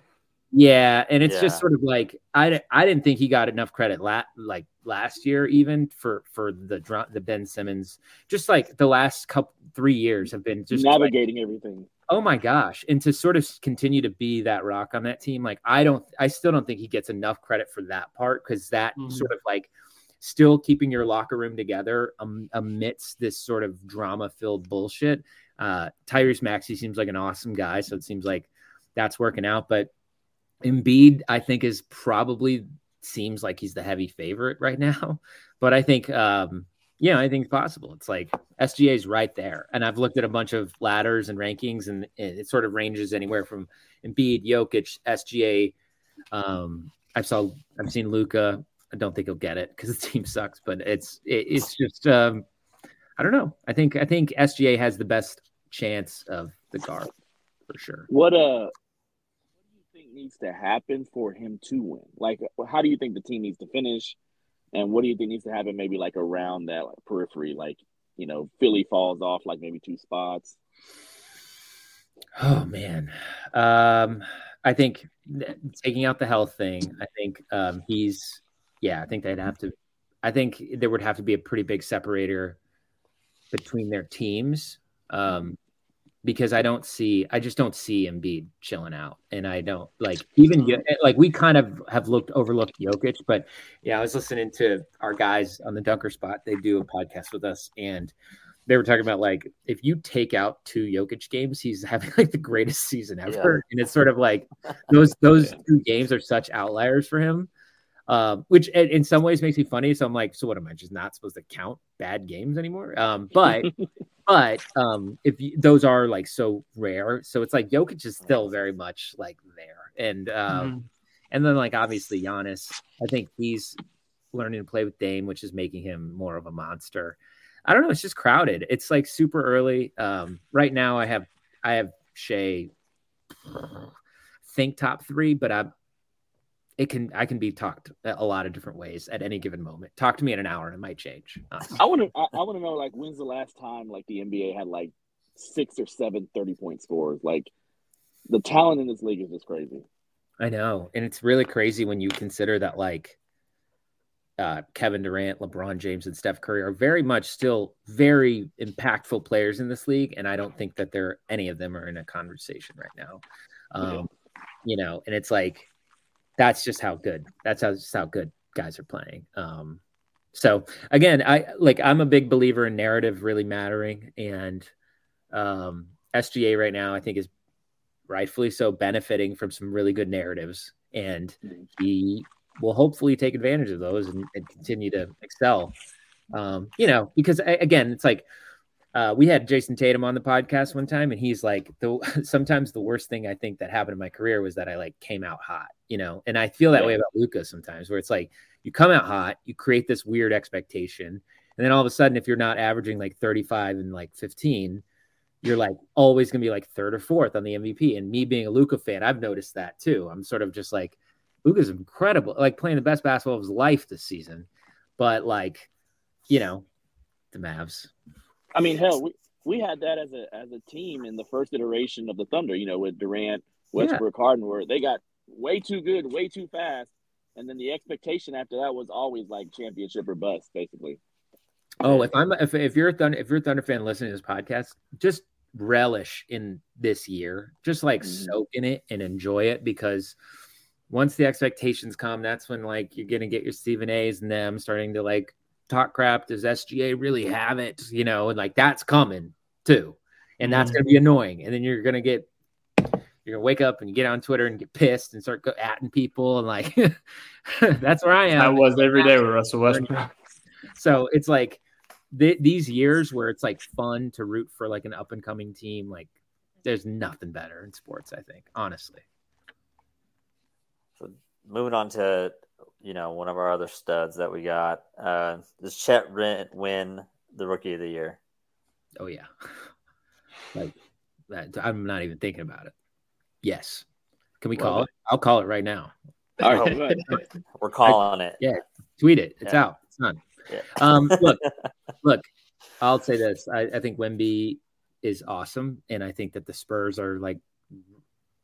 [SPEAKER 10] Yeah, and it's
[SPEAKER 8] Yeah.
[SPEAKER 10] just sort of like I, I didn't think he got enough credit la- like last year even for for the dr- the Ben Simmons. Just like the last couple three years have been just
[SPEAKER 9] navigating
[SPEAKER 10] like,
[SPEAKER 9] everything.
[SPEAKER 10] oh my gosh, and to sort of continue to be that rock on that team, like I don't, I still don't think he gets enough credit for that part because that
[SPEAKER 6] Mhm.
[SPEAKER 10] sort of like still keeping your locker room together um, amidst this sort of drama filled bullshit. Uh, Tyrese Maxey seems like an awesome guy, so it seems like that's working out, but. Embiid, I think, is probably seems like he's the heavy favorite right now, but I think, um, yeah, I think it's possible. It's like S G A is right there, and I've looked at a bunch of ladders and rankings, and it sort of ranges anywhere from Embiid, Jokic, S G A. Um, I've saw, I've seen Luka. I don't think he'll get it because the team sucks, but it's it, it's just um, I don't know. I think I think S G A has the best chance of the guard for sure.
[SPEAKER 9] What uh needs to happen for him to win? Like, how do you think the team needs to finish, and what do you think needs to happen maybe like around that like, periphery, like, you know, Philly falls off like maybe two spots?
[SPEAKER 10] Oh man, um, I think th- taking out the health thing, I think um, he's yeah, I think they'd have to. I think there would have to be a pretty big separator between their teams. Um, Because I don't see, I just don't see Embiid chilling out, and I don't like even like we kind of have looked overlooked Jokic, but yeah, I was listening to our guys on the Dunker Spot. They do a podcast with us, and they were talking about like if you take out two Jokic games, he's having like the greatest season ever,
[SPEAKER 8] Yeah.
[SPEAKER 10] and it's sort of like those those two games are such outliers for him, um, which in in some ways makes me funny. So I'm like, so what am I just not supposed to count bad games anymore? Um, but. But um, if you, those are like so rare, so it's like Jokic is still very much like there, and um,
[SPEAKER 6] Mhm.
[SPEAKER 10] and then like obviously Giannis, I think he's learning to play with Dame, which is making him more of a monster. I don't know, it's just crowded. It's like super early. Um, right now, I have I have Shea think top three, but I'm it can I can be talked a lot of different ways at any given moment. Talk to me in an hour and it might change. honestly.
[SPEAKER 9] I want to I, I want to know like when's the last time like the N B A had like six or seven thirty point scores? Like the talent in this league is just crazy.
[SPEAKER 10] I know. And it's really crazy when you consider that like uh, Kevin Durant, LeBron James, and Steph Curry are very much still very impactful players in this league. And I don't think that there any of them are in a conversation right now. Um,
[SPEAKER 9] Yeah.
[SPEAKER 10] You know, and it's like, that's just how good, that's how, just how good guys are playing. Um, so again, I like, I'm a big believer in narrative really mattering. And um, S G A right now, I think is rightfully so benefiting from some really good narratives, and he will hopefully take advantage of those and, and continue to excel. Um, you know, because I, again, it's like uh, we had Jason Tatum on the podcast one time, and he's like, the sometimes the worst thing I think that happened in my career was that I like came out hot, you know, and I feel that
[SPEAKER 9] Yeah.
[SPEAKER 10] way about Luka sometimes, where it's like you come out hot, you create this weird expectation, and then all of a sudden, if you're not averaging like thirty-five and like fifteen, you're like always going to be like third or fourth on the M V P. And me being a Luka fan, I've noticed that too. I'm sort of just like, Luka's incredible, like playing the best basketball of his life this season. But like, you know, the Mavs.
[SPEAKER 9] I mean, hell, we, we had that as a as a team in the first iteration of the Thunder, you know, with Durant, Westbrook, Harden, where they got way too good, way too fast. And then the expectation after that was always like championship or bust, basically.
[SPEAKER 10] Oh, if I'm if if you're a Thunder if you're a Thunder fan listening to this podcast, just relish in this year. Just like
[SPEAKER 9] Mhm.
[SPEAKER 10] soak in it and enjoy it, because once the expectations come, that's when like you're gonna get your Stephen A's and them starting to like talk crap. Does S G A really have it? You know, and like that's coming too. And that's
[SPEAKER 6] Mhm.
[SPEAKER 10] gonna be annoying. And then you're gonna get you're gonna wake up and you get on Twitter and get pissed and start go atting people and like that's where I am.
[SPEAKER 6] I was every day with Russell Westbrook.
[SPEAKER 10] So it's like th- these years where it's like fun to root for like an up and coming team. Like there's nothing better in sports, I think, honestly.
[SPEAKER 8] So moving on to, you know, one of our other studs that we got. Uh, does Chet Rent win the Rookie of the Year?
[SPEAKER 10] Oh yeah, like that. I'm not even thinking about it. Yes, can we call
[SPEAKER 8] Well,
[SPEAKER 10] it? I'll call it right now.
[SPEAKER 9] All right,
[SPEAKER 8] Oh,
[SPEAKER 9] go ahead.
[SPEAKER 8] We're calling it.
[SPEAKER 10] Yeah, tweet it. It's
[SPEAKER 8] Yeah.
[SPEAKER 10] out. It's done.
[SPEAKER 8] Yeah.
[SPEAKER 10] Um, look, look. I'll say this. I, I think Wemby is awesome, and I think that the Spurs are like.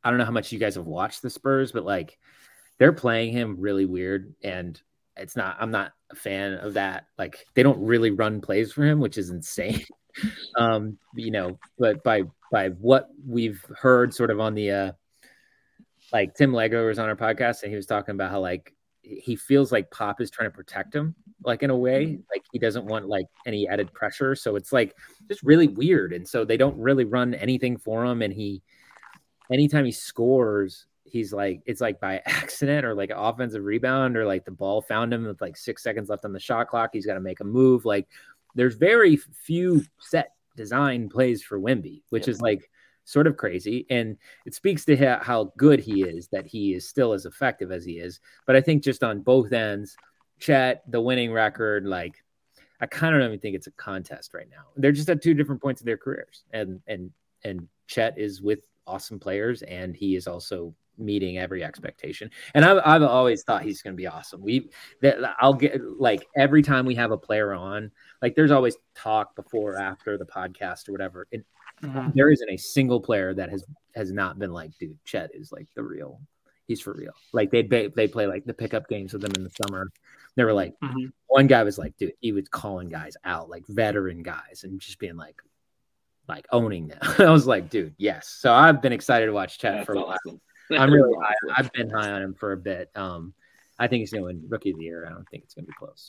[SPEAKER 10] I don't know how much you guys have watched the Spurs, but like they're playing him really weird, and it's not. I'm not a fan of that. Like they don't really run plays for him, which is insane. um, you know, but by by what we've heard, sort of on the uh, like Tim Leggo was on our podcast, and he was talking about how like he feels like Pop is trying to protect him, like in a way, like he doesn't want like any added pressure. So it's like just really weird. And so they don't really run anything for him. And he, anytime he scores, he's like, it's like by accident or like an offensive rebound, or like the ball found him with like six seconds left on the shot clock. He's got to make a move. Like there's very few set design plays for Wemby, which yeah. is like sort of crazy. And it speaks to how, how good he is, that he is still as effective as he is. But I think just on both ends, Chet, the winning record, like I kind of don't even think it's a contest right now. They're just at two different points of their careers. And, and, and Chet is with awesome players, and he is also meeting every expectation. And I've, I've always thought he's going to be awesome. We, that I'll get like every time we have a player on, like there's always talk before or after the podcast or whatever. And mm-hmm. there isn't a single player that has, has not been like, dude, Chet is like the real, he's for real. Like they they play like the pickup games with them in the summer. They were like, mm-hmm. one guy was like, dude, he was calling guys out, like veteran guys, and just being like, like owning them. I was like, dude, yes. So I've been excited to watch Chet That's for a while. Awesome. I'm really high. I've been high on him for a bit. Um, I think he's going to win Rookie of the Year. I don't think it's going to be close.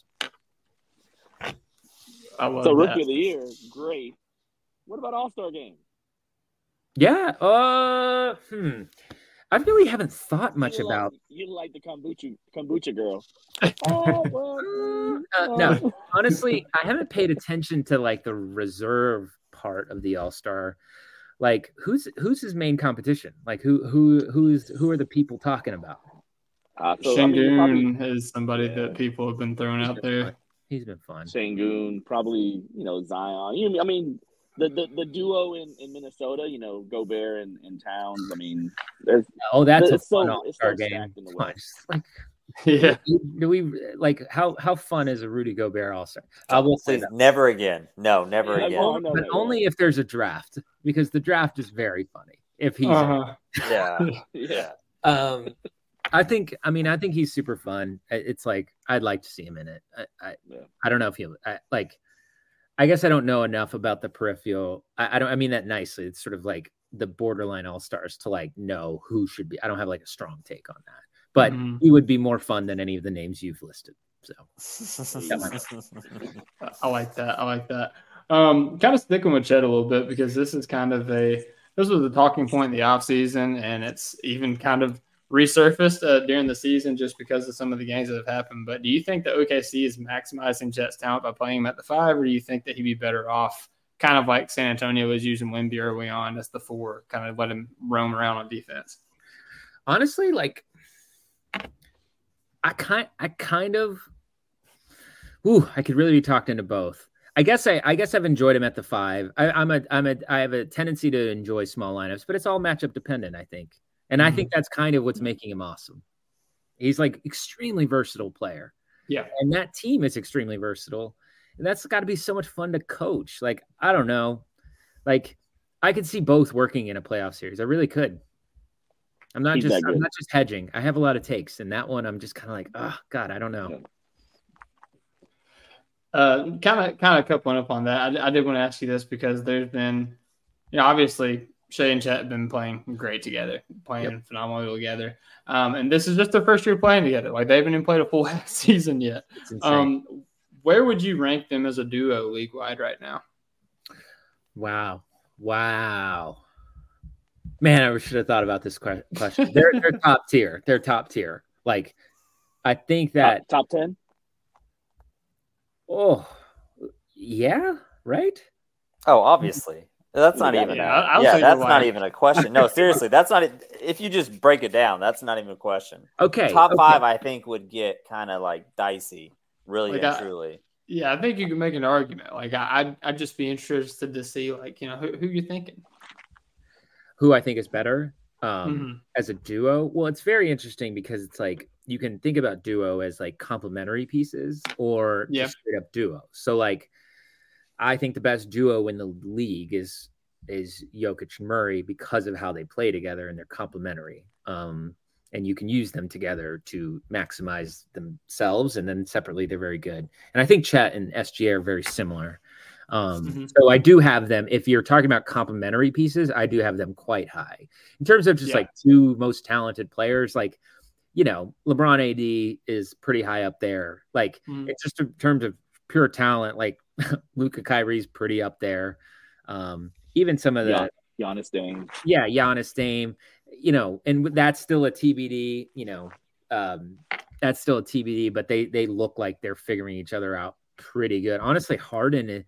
[SPEAKER 9] So Rookie of the Year, great. What about All-Star Game?
[SPEAKER 10] Yeah. Uh, hmm. I really haven't thought much
[SPEAKER 9] you
[SPEAKER 10] about.
[SPEAKER 9] Like, you like the kombucha kombucha girl? oh, well,
[SPEAKER 10] uh, no, honestly, I haven't paid attention to like the reserve part of the All-Star. Like, who's who's his main competition? Like, who who who's who are the people talking about?
[SPEAKER 6] Uh, so, Şengün I mean, probably, is somebody yeah. that people have been throwing out there.
[SPEAKER 10] Fun. He's been fun.
[SPEAKER 9] Şengün, probably you know Zion. You, I mean. The, the the duo in, in Minnesota, you know, Gobert and, and Towns. I mean, there's
[SPEAKER 10] oh, that's a fun
[SPEAKER 9] so,
[SPEAKER 10] All-Star
[SPEAKER 9] so
[SPEAKER 10] game.
[SPEAKER 9] Like,
[SPEAKER 10] yeah, do we like how how fun is a Rudy Gobert All-Star? I will say that.
[SPEAKER 8] Never again. No, never
[SPEAKER 9] yeah,
[SPEAKER 8] again.
[SPEAKER 9] No, no,
[SPEAKER 10] but
[SPEAKER 9] no,
[SPEAKER 10] only
[SPEAKER 9] yeah.
[SPEAKER 10] if there's a draft, because the draft is very funny. If he's
[SPEAKER 6] uh-huh.
[SPEAKER 8] yeah, yeah.
[SPEAKER 10] Um, I think. I mean, I think he's super fun. It's like I'd like to see him in it. I I,
[SPEAKER 9] yeah.
[SPEAKER 10] I don't know if he'll I, like. I guess I don't know enough about the peripheral. I, I don't. I mean that nicely. It's sort of like the borderline all stars to like know who should be. I don't have like a strong take on that, but mm-hmm. he would be more fun than any of the names you've listed. So
[SPEAKER 6] I like that. I like that. Um, kind of sticking with Chet a little bit, because this is kind of a this was a talking point in the offseason, and it's even kind of resurfaced uh, during the season just because of some of the games that have happened. But do you think that O K C is maximizing Chet's talent by playing him at the five, or do you think that he'd be better off kind of like San Antonio was using Wemby early on as the four, kind of let him roam around on defense?
[SPEAKER 10] Honestly, like I kind I kind of ooh, I could really be talked into both. I guess I, I guess I've enjoyed him at the five. I, I'm a I'm a I have a tendency to enjoy small lineups, but it's all matchup dependent, I think. And I think that's kind of what's making him awesome. He's like extremely versatile player.
[SPEAKER 6] Yeah.
[SPEAKER 10] And that team is extremely versatile. And that's got to be so much fun to coach. Like, I don't know. Like, I could see both working in a playoff series. I really could. I'm not
[SPEAKER 9] He's
[SPEAKER 10] just I'm not just hedging. I have a lot of takes. And that one, I'm just kind of like, oh, God, I don't know.
[SPEAKER 6] Uh, kind of kind of coupling up on that. I, I did want to ask you this because there's been, you know, obviously – Shai and Chet have been playing great together, playing yep. phenomenally together. Um, and this is just their first year playing together. Like, they haven't even played a full half season yet. Um, where would you rank them as a duo league-wide right now?
[SPEAKER 10] Wow. Wow. Man, I should have thought about this question. They're, they're top tier. They're top tier. Like, I think that –
[SPEAKER 9] Top ten?
[SPEAKER 10] Oh, yeah, right?
[SPEAKER 8] Oh, obviously. That's not
[SPEAKER 6] yeah,
[SPEAKER 8] even
[SPEAKER 6] yeah,
[SPEAKER 8] a, yeah that's not even a question. No, seriously, that's not if you just break it down, that's not even a question.
[SPEAKER 10] Okay.
[SPEAKER 8] Top
[SPEAKER 10] okay.
[SPEAKER 8] five, I think, would get kind of like dicey, really
[SPEAKER 6] like
[SPEAKER 8] and
[SPEAKER 6] I,
[SPEAKER 8] truly.
[SPEAKER 6] Yeah, I think you can make an argument. Like I I'd, I'd just be interested to see, like, you know, who who you're thinking.
[SPEAKER 10] Who I think is better um
[SPEAKER 6] mm-hmm.
[SPEAKER 10] as a duo. Well, it's very interesting because it's like you can think about duo as like complementary pieces or
[SPEAKER 6] yeah.
[SPEAKER 10] just straight up duo. So like I think the best duo in the league is is Jokic and Murray because of how they play together and they're complementary. Um, and you can use them together to maximize themselves, and then separately they're very good. And I think Chet and S G A are very similar. Um, mm-hmm. So I do have them. If you're talking about complementary pieces, I do have them quite high in terms of just yeah. like two most talented players. Like, you know, LeBron A D is pretty high up there. Like mm-hmm. it's just in terms of pure talent, like Luka Kyrie's pretty up there. Um, even some of the
[SPEAKER 9] yeah, Giannis Dame.
[SPEAKER 10] Yeah. Giannis Dame, you know, and that's still a T B D, you know, um, that's still a T B D, but they, they look like they're figuring each other out pretty good. Honestly, Harden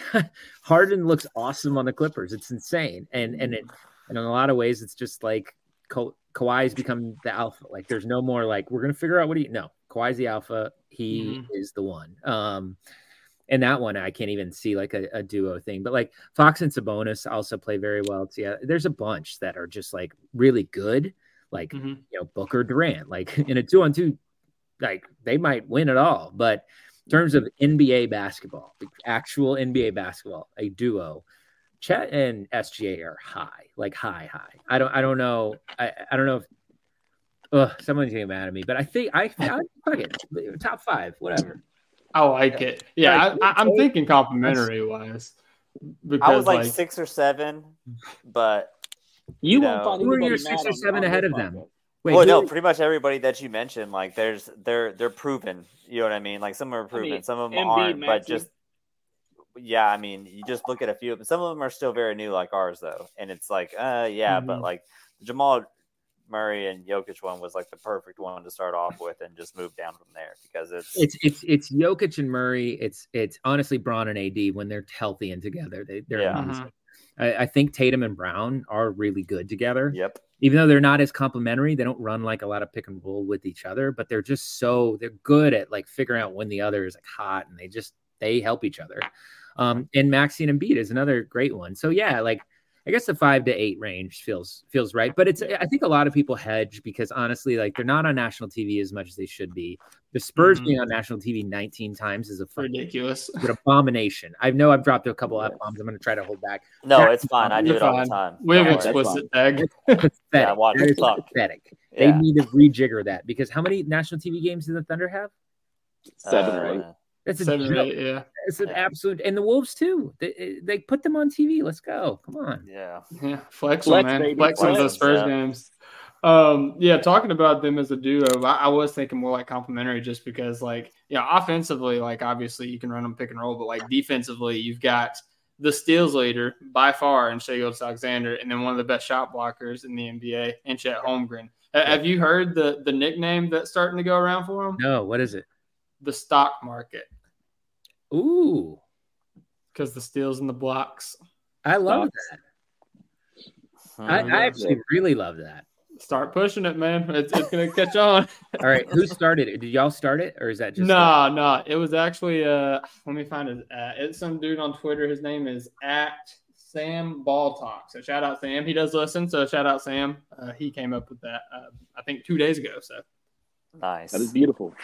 [SPEAKER 10] Harden looks awesome on the Clippers. It's insane. And and it and in a lot of ways it's just like Ka- Kawhi's become the alpha. Like there's no more like we're gonna figure out what he no Kawhi's the alpha. He mm-hmm. is the one. Um and that one I can't even see like a, a duo thing. But like Fox and Sabonis also play very well. So yeah, there's a bunch that are just like really good. Like mm-hmm. you know, Booker Durant. Like in a two on two, like they might win it all, but in terms of N B A basketball, the actual N B A basketball, a duo, Chet and S G A are high, like high, high. I don't, I don't know. I, I don't know if ugh, someone's getting mad at me, but I think I, I fuck it, top five, whatever.
[SPEAKER 6] I like it. Yeah, I, I'm thinking complimentary wise.
[SPEAKER 8] Because I was like, like six or seven, but
[SPEAKER 9] you, you
[SPEAKER 8] know,
[SPEAKER 9] won't find
[SPEAKER 10] who are you six or seven ahead of them?
[SPEAKER 8] Wait, well, no, pretty much everybody that you mentioned, like there's they're they're proven. You know what I mean? Like some are proven, I mean, some of them M B, aren't. Matthew. But just yeah, I mean, you just look at a few of them. Some of them are still very new, like ours, though, and it's like, uh, yeah, mm-hmm. but like Jamal Murray and Jokic one was like the perfect one to start off with, and just move down from there because it's
[SPEAKER 10] it's it's it's Jokic and Murray. It's it's honestly Bron and A D when they're healthy and together. They they're
[SPEAKER 8] yeah.
[SPEAKER 10] amazing. I, I think Tatum and Brown are really good together.
[SPEAKER 8] Yep.
[SPEAKER 10] Even though they're not as complimentary, they don't run like a lot of pick and roll with each other, but they're just so they're good at like figuring out when the other is like hot, and they just they help each other. Um, and Maxey and Embiid is another great one. So yeah, like I guess the five to eight range feels feels right. But it's I think a lot of people hedge because honestly, like they're not on national T V as much as they should be. The Spurs mm-hmm. being on national T V nineteen times is a
[SPEAKER 6] ridiculous
[SPEAKER 10] an abomination. I know I've dropped a couple of F-bombs. I'm going to try to hold back.
[SPEAKER 8] No, That's it's fine. I do it all the time.
[SPEAKER 6] We have explicit tag.
[SPEAKER 8] Yeah, watch
[SPEAKER 10] it.
[SPEAKER 8] Fuck.
[SPEAKER 10] Pathetic.
[SPEAKER 8] Yeah.
[SPEAKER 10] They need to rejigger that because how many national T V games do the Thunder have?
[SPEAKER 9] Seven uh, or eight.
[SPEAKER 10] That's a
[SPEAKER 6] Seven or eight, yeah.
[SPEAKER 10] It's an absolute, and the Wolves too. They they put them on T V. Let's go. Come on.
[SPEAKER 8] Yeah.
[SPEAKER 6] Yeah. Flex, Flex man. Baby. Flex on those Spurs yeah. games. Um, yeah, talking about them as a duo, I, I was thinking more like complimentary just because, like, yeah, offensively, like, obviously you can run them pick and roll, but, like, defensively, you've got the steals leader by far in Shai Gilgeous-Alexander, and then one of the best shot blockers in the N B A, in Chet Holmgren. Yeah. Have you heard the, the nickname that's starting to go around for him?
[SPEAKER 10] No, what is it?
[SPEAKER 6] The stock market.
[SPEAKER 10] Ooh.
[SPEAKER 6] Because the steals and the blocks.
[SPEAKER 10] I love that. Hmm, I, I actually really love that.
[SPEAKER 6] Start pushing it, man. It's, it's going to catch on.
[SPEAKER 10] All right. Who started it? Did y'all start it? Or is that just.
[SPEAKER 6] No, nah, no. Nah. It was actually, uh, let me find it. Uh, it's some dude on Twitter. His name is at Sam Ball Talk. So shout out Sam. He does listen. So shout out Sam. Uh, he came up with that, uh, I think, two days ago. So
[SPEAKER 8] nice.
[SPEAKER 9] That is beautiful.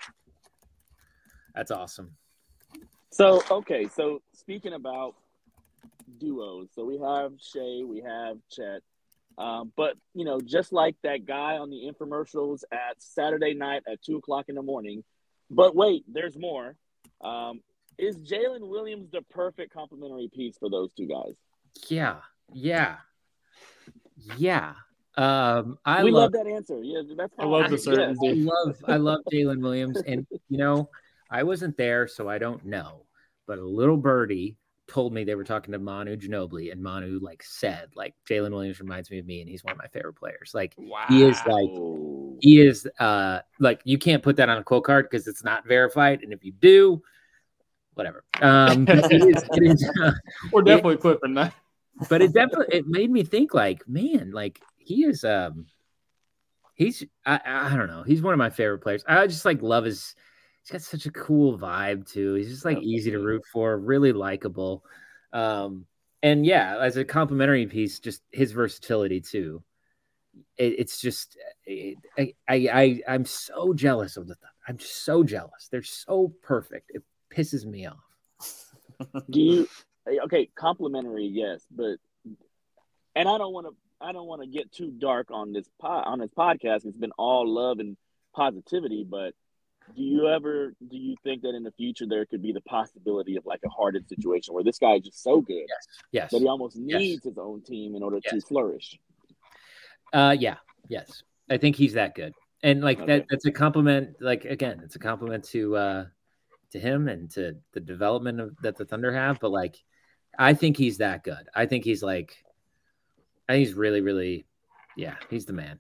[SPEAKER 10] That's awesome.
[SPEAKER 9] So, okay. So speaking about duos, so we have Shai, we have Chet. Um, but, you know, just like that guy on the infomercials at Saturday night at two o'clock in the morning. But wait, there's more. Um, is Jalen Williams the perfect complementary piece for those two guys?
[SPEAKER 10] Yeah. Yeah. Yeah. Um, I
[SPEAKER 9] we
[SPEAKER 10] love,
[SPEAKER 9] love that answer. Yeah, that's
[SPEAKER 6] I love the certainty.
[SPEAKER 10] I love, I love Jalen Williams. And, you know, I wasn't there, so I don't know. But a little birdie told me they were talking to Manu Ginobili, and Manu like said, like, Jalen Williams reminds me of me, and he's one of my favorite players. Like, wow. he is like, he is uh, like, you can't put that on a quote card because it's not verified, and if you do, whatever. Um, but it is, it is, uh,
[SPEAKER 6] we're definitely it, clipping that.
[SPEAKER 10] But it definitely it made me think, like, man, like he is, um, he's, I, I don't know, he's one of my favorite players. I just like love his. He's got such a cool vibe too. He's just like easy to root for, really likable. Um, and yeah, as a complimentary piece, just his versatility too. It, it's just, it, I, I, I, I'm so jealous of the Thunder. I'm just so jealous. They're so perfect. It pisses me off.
[SPEAKER 9] Do you, okay, complimentary, yes, but and I don't want to I don't want to get too dark on this pod, on this podcast. It's been all love and positivity, but do you ever do you think that in the future there could be the possibility of like a Harden situation where this guy is just so good
[SPEAKER 10] yes, yes.
[SPEAKER 9] that he almost needs
[SPEAKER 10] yes.
[SPEAKER 9] his own team in order
[SPEAKER 10] yes.
[SPEAKER 9] to flourish?
[SPEAKER 10] Uh, yeah, yes, I think he's that good, and like
[SPEAKER 9] Okay.
[SPEAKER 10] that. That's a compliment. Like again, it's a compliment to uh, to him and to the development of, that the Thunder have. But like, I think he's that good. I think he's like, I think he's really, really, yeah, he's the man.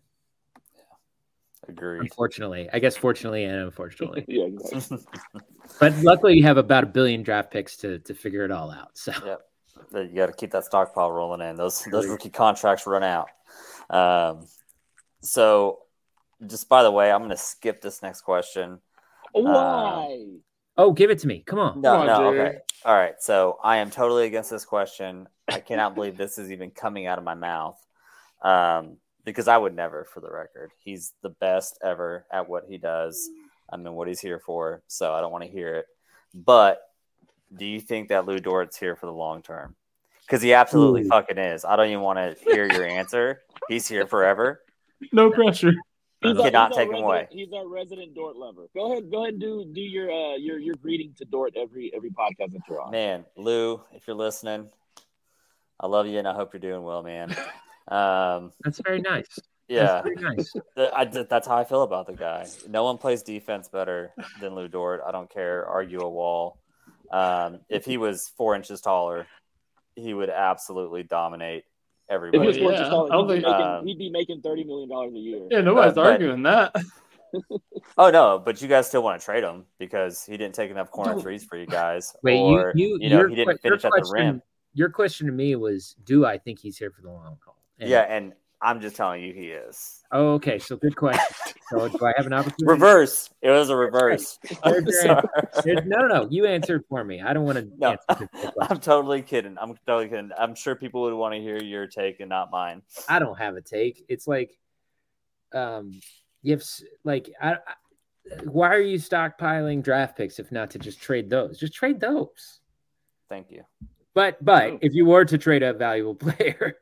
[SPEAKER 8] Agreed.
[SPEAKER 10] Unfortunately, I guess fortunately and unfortunately.
[SPEAKER 9] Yeah, exactly.
[SPEAKER 10] But luckily, you have about a billion draft picks to to figure it all out. So
[SPEAKER 8] Yep. You got to keep that stockpile rolling in. Those those rookie contracts run out. Um, so, just by the way, I'm going to skip this next question.
[SPEAKER 9] Why?
[SPEAKER 8] Um,
[SPEAKER 10] oh, give it to me. Come on.
[SPEAKER 8] no,
[SPEAKER 6] Come on,
[SPEAKER 8] no,
[SPEAKER 6] Jerry.
[SPEAKER 8] okay. All right. So, I am totally against this question. I cannot believe this is even coming out of my mouth. Um, because I would never, for the record. He's the best ever at what he does. I mean, what he's here for. So, I don't want to hear it. But do you think that Lou Dort's here for the long term? Because he absolutely
[SPEAKER 6] Ooh.
[SPEAKER 8] fucking is. I don't even want to hear your answer. He's here forever.
[SPEAKER 6] No pressure.
[SPEAKER 9] He's
[SPEAKER 8] You
[SPEAKER 9] our,
[SPEAKER 8] cannot
[SPEAKER 9] he's our
[SPEAKER 8] take him
[SPEAKER 9] resident,
[SPEAKER 8] away.
[SPEAKER 9] He's our resident Dort lover. Go ahead, go ahead and do do your uh your your greeting to Dort every every podcast that you're on.
[SPEAKER 8] Man, Lou, if you're listening, I love you and I hope you're doing well, man. Um,
[SPEAKER 10] That's very nice.
[SPEAKER 8] yeah,
[SPEAKER 10] That's very nice.
[SPEAKER 8] Th- I, th- that's how I feel about the guy. No one plays defense better than Lou Dort. I don't care. Argue a wall. Um, if he was four inches taller, he would absolutely dominate
[SPEAKER 9] If
[SPEAKER 8] everybody.
[SPEAKER 9] he was four
[SPEAKER 6] Yeah,
[SPEAKER 9] inches taller,
[SPEAKER 6] I don't
[SPEAKER 9] he'd, be
[SPEAKER 6] think-
[SPEAKER 9] making,
[SPEAKER 8] Um,
[SPEAKER 9] he'd be making thirty million dollars a year.
[SPEAKER 6] Yeah, nobody's
[SPEAKER 8] Uh, but-
[SPEAKER 6] arguing that.
[SPEAKER 8] Oh no, but you guys still want to trade him because he didn't take enough corner
[SPEAKER 10] Don't-
[SPEAKER 8] threes for you guys,
[SPEAKER 10] Wait,
[SPEAKER 8] or
[SPEAKER 10] you, you,
[SPEAKER 8] know
[SPEAKER 10] your
[SPEAKER 8] he didn't
[SPEAKER 10] que- your
[SPEAKER 8] finish at the
[SPEAKER 10] question,
[SPEAKER 8] rim.
[SPEAKER 10] Your question to me was, do I think he's here for the long haul? And-
[SPEAKER 8] Yeah, and I'm just telling you, he is.
[SPEAKER 10] Oh, okay. So good question. So do I have an opportunity?
[SPEAKER 8] Reverse. It was a reverse. I'm
[SPEAKER 10] There's your
[SPEAKER 8] sorry.
[SPEAKER 10] answer. There's- No, no, no. You answered for me. I don't want to
[SPEAKER 8] No,
[SPEAKER 10] answer the question.
[SPEAKER 8] I'm totally kidding. I'm totally kidding. I'm sure people would want to hear your take and not mine.
[SPEAKER 10] I don't have a take. It's like, um, you have s- like, I, I, why are you stockpiling draft picks if not to just trade those? Just trade those.
[SPEAKER 8] Thank you.
[SPEAKER 10] But but if you were to trade a valuable player,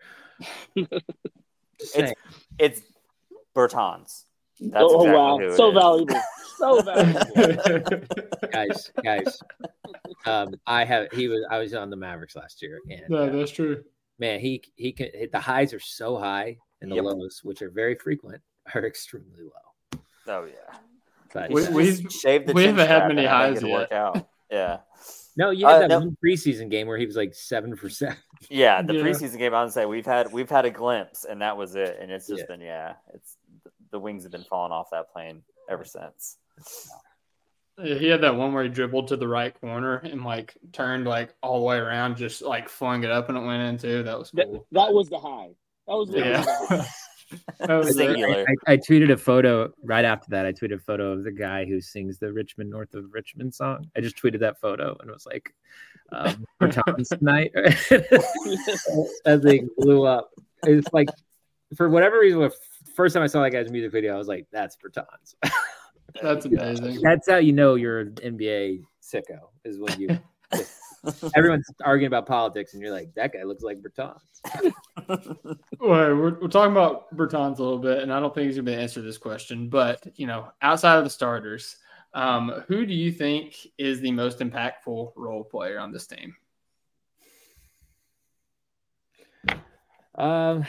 [SPEAKER 10] just
[SPEAKER 8] It's
[SPEAKER 10] saying.
[SPEAKER 8] it's Bertans. That's
[SPEAKER 9] oh
[SPEAKER 8] exactly
[SPEAKER 9] wow,
[SPEAKER 8] who it
[SPEAKER 9] so
[SPEAKER 8] is.
[SPEAKER 9] valuable, so valuable.
[SPEAKER 10] guys, guys, um, I have he was I was on the Mavericks last year, and
[SPEAKER 6] No,
[SPEAKER 10] uh,
[SPEAKER 6] that's true.
[SPEAKER 10] man, he he can the highs are so high and the
[SPEAKER 8] Yep.
[SPEAKER 10] lows, which are very frequent, are extremely low.
[SPEAKER 8] Oh yeah.
[SPEAKER 10] But
[SPEAKER 6] We-
[SPEAKER 10] uh,
[SPEAKER 6] we've-
[SPEAKER 8] Shave the
[SPEAKER 6] we
[SPEAKER 8] chin
[SPEAKER 6] haven't had
[SPEAKER 8] strap
[SPEAKER 6] many
[SPEAKER 8] and I
[SPEAKER 6] highs
[SPEAKER 8] think it'll
[SPEAKER 6] yet.
[SPEAKER 8] work out. Yeah.
[SPEAKER 10] no, you had
[SPEAKER 8] Uh,
[SPEAKER 10] that
[SPEAKER 8] no.
[SPEAKER 10] one preseason game where he was like seven for seven.
[SPEAKER 8] Yeah, the
[SPEAKER 6] Yeah.
[SPEAKER 8] preseason game, I would say we've had we've had a glimpse, and that was it. And it's just
[SPEAKER 10] Yeah.
[SPEAKER 8] been yeah, it's the wings have been falling off that plane ever since.
[SPEAKER 6] Yeah, he had that one where he dribbled to the right corner and like turned like all the way around, just like flung it up and it went in too. That was
[SPEAKER 9] that,
[SPEAKER 6] cool.
[SPEAKER 9] that was the high. That was literally
[SPEAKER 6] Yeah.
[SPEAKER 9] the high.
[SPEAKER 6] That was it.
[SPEAKER 8] Singular.
[SPEAKER 10] I, I tweeted a photo right after that. I tweeted a photo of the guy who sings the Richmond North of Richmond song. I just tweeted that photo and it was like, um, Bertans tonight. That thing blew up. It's like, for whatever reason, the first time I saw that guy's music video, I was like, that's Bertans.
[SPEAKER 6] That's amazing.
[SPEAKER 10] That's how you know you're an N B A sicko, is when you everyone's arguing about politics and you're like, that guy looks like Bertans.
[SPEAKER 6] Well, we're, we're talking about Bertans a little bit, and I don't think he's going to be able to answer this question. But, you know, outside of the starters, um, who do you think is the most impactful role player on this team?
[SPEAKER 10] Um,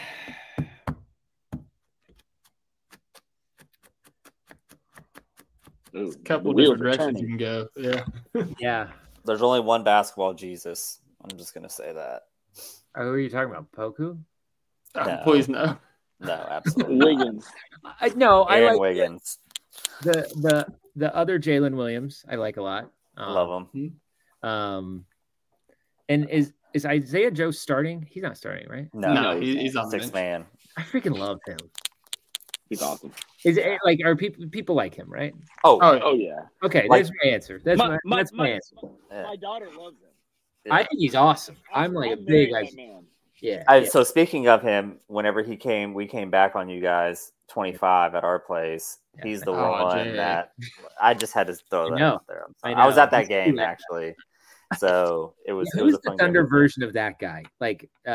[SPEAKER 9] Ooh,
[SPEAKER 6] A couple
[SPEAKER 9] the
[SPEAKER 6] different
[SPEAKER 9] wheels are
[SPEAKER 6] directions you
[SPEAKER 9] turning.
[SPEAKER 6] can go. Yeah.
[SPEAKER 10] yeah.
[SPEAKER 8] There's only one basketball Jesus. I'm just gonna say that.
[SPEAKER 10] Oh, who are you talking about? Poku?
[SPEAKER 6] Oh,
[SPEAKER 8] No.
[SPEAKER 6] Please no.
[SPEAKER 8] No, absolutely. not.
[SPEAKER 9] Wiggins.
[SPEAKER 10] I no, I
[SPEAKER 8] Aaron
[SPEAKER 10] like
[SPEAKER 8] Wiggins.
[SPEAKER 10] the the the other Jalen Williams. I like a lot. Um,
[SPEAKER 8] Love him.
[SPEAKER 10] Um, and is is Isaiah Joe starting? He's not starting, right?
[SPEAKER 8] No,
[SPEAKER 6] No, he, he's on the
[SPEAKER 8] six
[SPEAKER 6] bench.
[SPEAKER 8] man.
[SPEAKER 10] I freaking love him.
[SPEAKER 9] He's awesome.
[SPEAKER 10] Is it like are people people like him, right?
[SPEAKER 8] Oh,
[SPEAKER 6] Oh,
[SPEAKER 9] Oh yeah.
[SPEAKER 10] Okay,
[SPEAKER 8] Like-
[SPEAKER 10] that's my answer. That's my,
[SPEAKER 9] my,
[SPEAKER 10] that's my,
[SPEAKER 9] my,
[SPEAKER 10] answer.
[SPEAKER 8] Yeah.
[SPEAKER 9] my daughter loves him.
[SPEAKER 10] I think he's awesome. I'm like a
[SPEAKER 9] I'm
[SPEAKER 10] big
[SPEAKER 9] married
[SPEAKER 10] like,
[SPEAKER 9] that man.
[SPEAKER 10] yeah.
[SPEAKER 8] I,
[SPEAKER 10] yeah.
[SPEAKER 8] So speaking of him, whenever he came, we came back on you guys twenty-five at our place. He's the
[SPEAKER 6] Oh,
[SPEAKER 8] one
[SPEAKER 6] Jay.
[SPEAKER 8] that I just had to throw
[SPEAKER 10] I
[SPEAKER 8] that
[SPEAKER 10] know.
[SPEAKER 8] out there. I'm
[SPEAKER 10] I
[SPEAKER 8] sorry. I, was
[SPEAKER 10] know.
[SPEAKER 8] at that
[SPEAKER 10] He's
[SPEAKER 8] game
[SPEAKER 10] cute.
[SPEAKER 8] actually, so it was.
[SPEAKER 10] Yeah,
[SPEAKER 8] it was
[SPEAKER 10] who's
[SPEAKER 8] a
[SPEAKER 10] the
[SPEAKER 8] fun
[SPEAKER 10] Thunder
[SPEAKER 8] game.
[SPEAKER 10] version of that guy? Like uh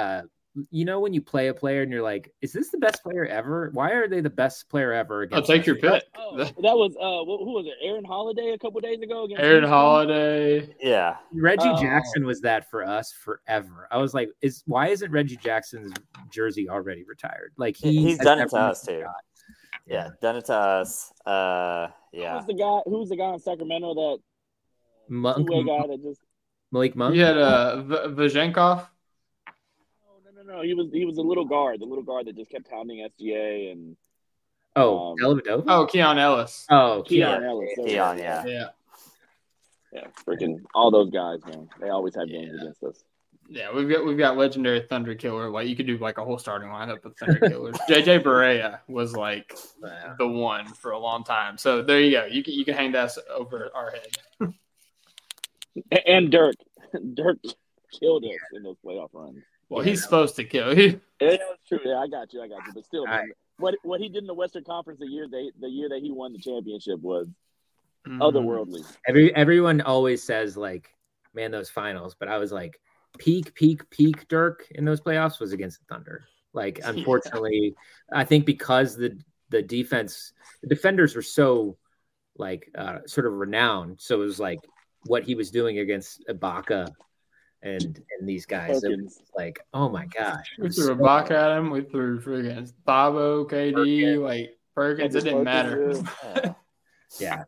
[SPEAKER 10] you know, when you play a player and you're like, is this the best player ever? Why are they the best player ever?
[SPEAKER 6] I'll take your pick.
[SPEAKER 9] Oh, that was uh, who was it? Aaron Holiday a couple days ago. Against
[SPEAKER 6] Aaron
[SPEAKER 9] Houston?
[SPEAKER 6] Holiday.
[SPEAKER 8] Yeah.
[SPEAKER 10] Reggie
[SPEAKER 9] Oh.
[SPEAKER 10] Jackson was that for us forever. I was like, is why isn't Reggie Jackson's jersey already retired? Like he
[SPEAKER 8] He's
[SPEAKER 10] has
[SPEAKER 8] done it
[SPEAKER 10] never
[SPEAKER 8] to us
[SPEAKER 10] missed a
[SPEAKER 8] too.
[SPEAKER 10] shot.
[SPEAKER 8] Yeah, done it to us. Uh, yeah.
[SPEAKER 9] Who's the guy? Who's the guy in Sacramento that
[SPEAKER 10] Monk,
[SPEAKER 9] two-way guy that just?
[SPEAKER 10] Malik Monk.
[SPEAKER 6] You had uh, v- Vajenkov.
[SPEAKER 9] No, no, no. He was he was a little guard, the little guard that just kept pounding S G A and.
[SPEAKER 10] Oh,
[SPEAKER 9] um,
[SPEAKER 10] Dellavedova?
[SPEAKER 6] Oh, Keon Ellis.
[SPEAKER 10] Oh,
[SPEAKER 9] Keon
[SPEAKER 10] Keon.
[SPEAKER 9] Ellis. there we
[SPEAKER 8] Keon,
[SPEAKER 9] go.
[SPEAKER 8] yeah.
[SPEAKER 6] Yeah.
[SPEAKER 9] Yeah, freaking all those guys, man. They always have games
[SPEAKER 6] Yeah.
[SPEAKER 9] against us.
[SPEAKER 6] Yeah, we've got we've got legendary Thunder Killer. Like you could do like a whole starting lineup of Thunder Killers. J J Barea was like the one for a long time. So there you go. You can you can hang that over our head.
[SPEAKER 9] A- And Dirk, Dirk killed us in those playoff runs.
[SPEAKER 6] Well, he's supposed to kill. He,
[SPEAKER 9] Yeah, that's true. Yeah, I got you. I got you. But still, man,
[SPEAKER 10] Right.
[SPEAKER 9] what what he did in the Western Conference the year they the year that he won the championship was
[SPEAKER 6] Mhm.
[SPEAKER 9] otherworldly.
[SPEAKER 10] Every everyone always says like, man, those finals. But I was like, peak, peak, peak. Dirk in those playoffs was against the Thunder. Like, unfortunately, I think because the the defense, the defenders were so like uh, sort of renowned. So it was like what he was doing against Ibaka and and these guys. It
[SPEAKER 9] Perkins.
[SPEAKER 10] was like, oh my gosh. It
[SPEAKER 6] we
[SPEAKER 10] was
[SPEAKER 6] threw a
[SPEAKER 10] so-
[SPEAKER 6] Bach at him. We threw friggin' Thabo, K D, like Perkins. It didn't matter.
[SPEAKER 9] Perkins,
[SPEAKER 10] Yeah.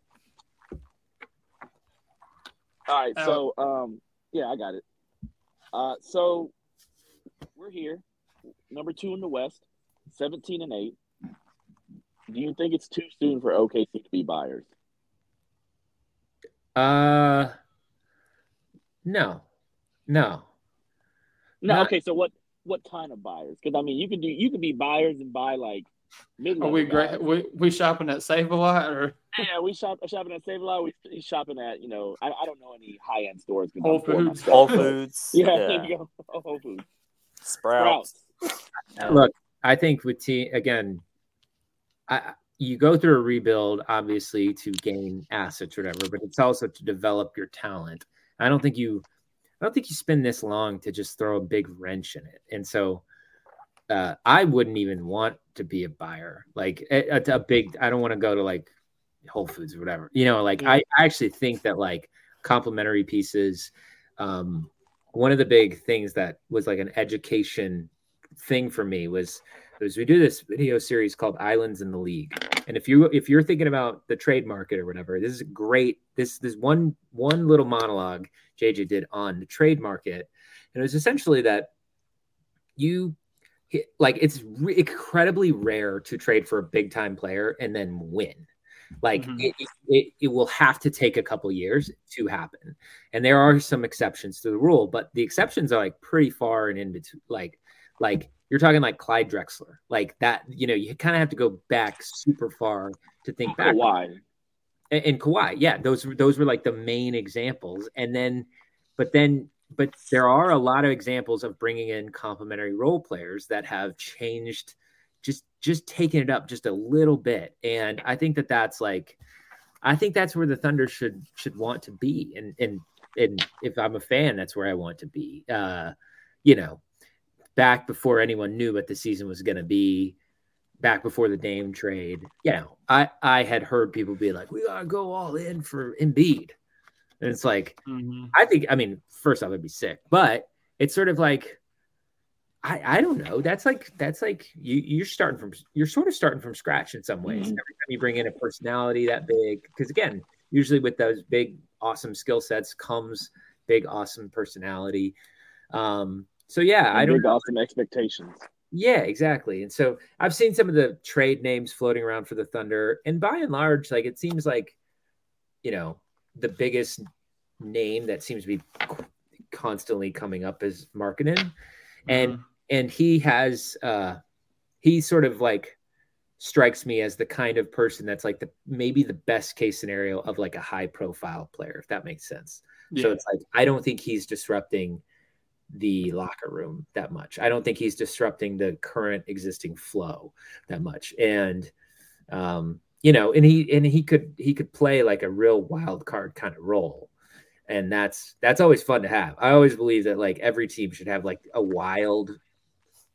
[SPEAKER 9] All right, so um, yeah, I got it. Uh, so we're here, number two in the West, seventeen and eight. Do you think it's too soon for O K C to be buyers?
[SPEAKER 10] Uh, no, no.
[SPEAKER 9] No.
[SPEAKER 10] Not-
[SPEAKER 9] Okay, so what what kind of buyers? Because I mean, you can do you can be buyers and buy like mid
[SPEAKER 6] Are we great? We we shopping at Save a Lot or
[SPEAKER 9] Yeah, we shop shopping at Save a Lot. We he's shopping at you know I, I don't know any high end stores. 'cause
[SPEAKER 6] Whole
[SPEAKER 9] I'm poor
[SPEAKER 6] Foods.
[SPEAKER 9] myself,
[SPEAKER 8] Whole
[SPEAKER 9] but-
[SPEAKER 8] Foods.
[SPEAKER 9] Yeah,
[SPEAKER 8] Yeah.
[SPEAKER 9] there you go. Whole Foods.
[SPEAKER 8] Sprouts.
[SPEAKER 10] Look, I think with T again, I you go through a rebuild obviously to gain assets or whatever, but it's also to develop your talent. I don't think you I don't think you spend this long to just throw a big wrench in it. And so uh, I wouldn't even want to be a buyer. Like a, a, a big I don't want to go to like Whole Foods or whatever. You know, like I, I actually think that like complementary pieces um one of the big things that was like an education thing for me was was we do this video series called Islands in the League. And if you if you're thinking about the trade market or whatever, this is great. This this one one little monologue J J did on the trade market. And it was essentially that you like it's re- incredibly rare to trade for a big time player and then win. Like
[SPEAKER 6] Mhm.
[SPEAKER 10] it, it, it will have to take a couple years to happen. And there are some exceptions to the rule, but the exceptions are like pretty far and in between. Like, like you're talking like Clyde Drexler, like that, you know, you kind of have to go back super far to think back.
[SPEAKER 9] Kawhi.
[SPEAKER 10] And, and Kawhi. Yeah. Those were, those were like the main examples. And then, but then, but there are a lot of examples of bringing in complementary role players that have changed just just taking it up just a little bit. And I think that that's like, I think that's where the Thunder should should want to be. And and and if I'm a fan, that's where I want to be. Uh, you know, back before anyone knew what the season was going to be, back before the Dame trade, you know, I I had heard people be like, we gotta go all in for Embiid. And it's like,
[SPEAKER 6] Mhm.
[SPEAKER 10] I think, I mean, first off, it'd be sick, but it's sort of like, I, I don't know. That's like that's like you you're starting from you're sort of starting from scratch in some ways.
[SPEAKER 9] Mhm.
[SPEAKER 10] Every time you bring in a personality that big, because again, usually with those big awesome skill sets comes big awesome personality. Um, so yeah,
[SPEAKER 9] And
[SPEAKER 10] I don't
[SPEAKER 9] big
[SPEAKER 10] know.
[SPEAKER 9] awesome expectations.
[SPEAKER 10] Yeah, exactly. And so I've seen some of the trade names floating around for the Thunder, and by and large, like it seems like, you know, the biggest name that seems to be constantly coming up is Markkanen. And
[SPEAKER 6] Mhm.
[SPEAKER 10] and he has uh he sort of like strikes me as the kind of person that's like the maybe the best case scenario of like a high profile player, if that makes sense. So
[SPEAKER 6] Yeah.
[SPEAKER 10] it's like I don't think he's disrupting the locker room that much. I don't think he's disrupting the current existing flow that much. And um, you know, and he and he could he could play like a real wild card kind of role. And that's that's always fun to have. I always believe that like every team should have like a wild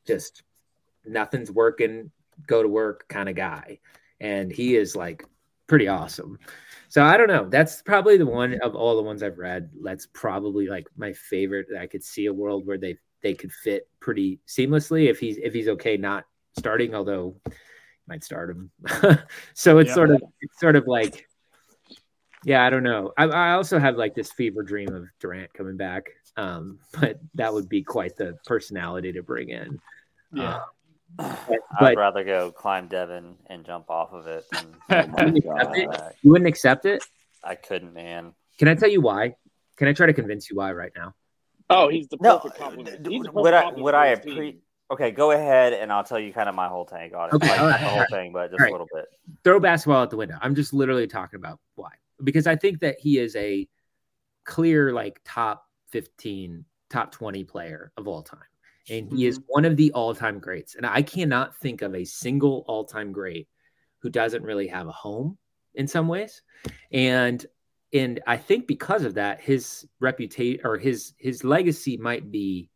[SPEAKER 10] just nothing's working, go to work kind of guy. And he is like pretty awesome. So I don't know. That's probably the one of all the ones I've read. That's probably like my favorite. I could see a world where they, they could fit pretty seamlessly if he's, if he's okay not starting, although might start him. So it's yeah. sort of, it's sort of like, yeah, I don't know. I, I also have like this fever dream of Durant coming back. Um, but that would be quite the personality to bring in.
[SPEAKER 8] Yeah.
[SPEAKER 10] Uh,
[SPEAKER 8] but,
[SPEAKER 10] but,
[SPEAKER 8] I'd rather go climb Devon and jump off of it. Than,
[SPEAKER 10] oh you, wouldn't it? you wouldn't accept it?
[SPEAKER 8] I couldn't, man.
[SPEAKER 10] Can I tell you why? Can I try to convince you why right now?
[SPEAKER 9] Oh, he's the perfect
[SPEAKER 8] no,
[SPEAKER 9] compliment. He's the perfect
[SPEAKER 8] would I,
[SPEAKER 9] compliment
[SPEAKER 8] would I
[SPEAKER 9] for his
[SPEAKER 8] appre-
[SPEAKER 9] team.
[SPEAKER 8] Okay, go ahead, and I'll tell you kind of my whole take on it.
[SPEAKER 10] Okay,
[SPEAKER 8] like,
[SPEAKER 10] all
[SPEAKER 8] not
[SPEAKER 10] right,
[SPEAKER 8] the whole
[SPEAKER 10] right.
[SPEAKER 8] thing, but just
[SPEAKER 10] right.
[SPEAKER 8] a little bit.
[SPEAKER 10] Throw basketball out the window. I'm just literally talking about why. Because I think that he is a clear, like, top fifteen, top twenty player of all time. And he mm-hmm. is one of the all-time greats. And I cannot think of a single all-time great who doesn't really have a home in some ways. And and I think because of that, his reputation or his his legacy might be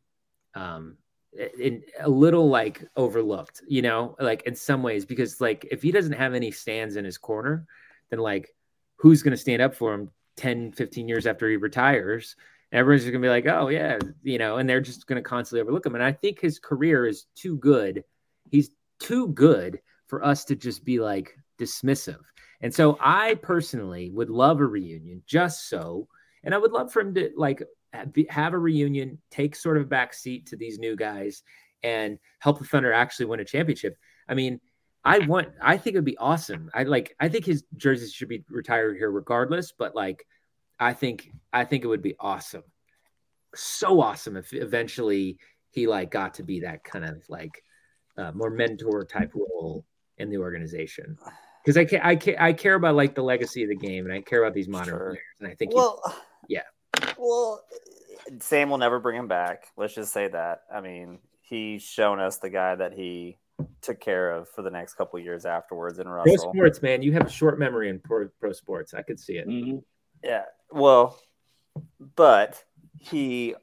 [SPEAKER 10] um in a little like overlooked, you know, like in some ways, because like if he doesn't have any stands in his corner, then like who's going to stand up for him ten, fifteen years after he retires? Everyone's just going to be like, oh yeah, you know, and they're just going to constantly overlook him. And I think his career is too good. He's too good for us to just be like dismissive. And so I personally would love a reunion just so, and I would love for him to like have a reunion, take sort of a back seat to these new guys and help the Thunder actually win a championship. I mean, I want, I think it'd be awesome. I like, I think his jerseys should be retired here regardless, but like, I think, I think it would be awesome. So awesome if eventually he like got to be that kind of like uh, more mentor type role in the organization. Cause I care, I care, I care about like the legacy of the game and I care about these modern sure. players. And I think,
[SPEAKER 8] well,
[SPEAKER 10] yeah.
[SPEAKER 8] Well, Sam will never bring him back. Let's just say that. I mean, he's shown us the guy that he took care of for the next couple of years afterwards in Russell.
[SPEAKER 10] Pro sports, man. You have a short memory in pro, pro sports. I could see it.
[SPEAKER 8] Mm-hmm. Yeah. Well, but he,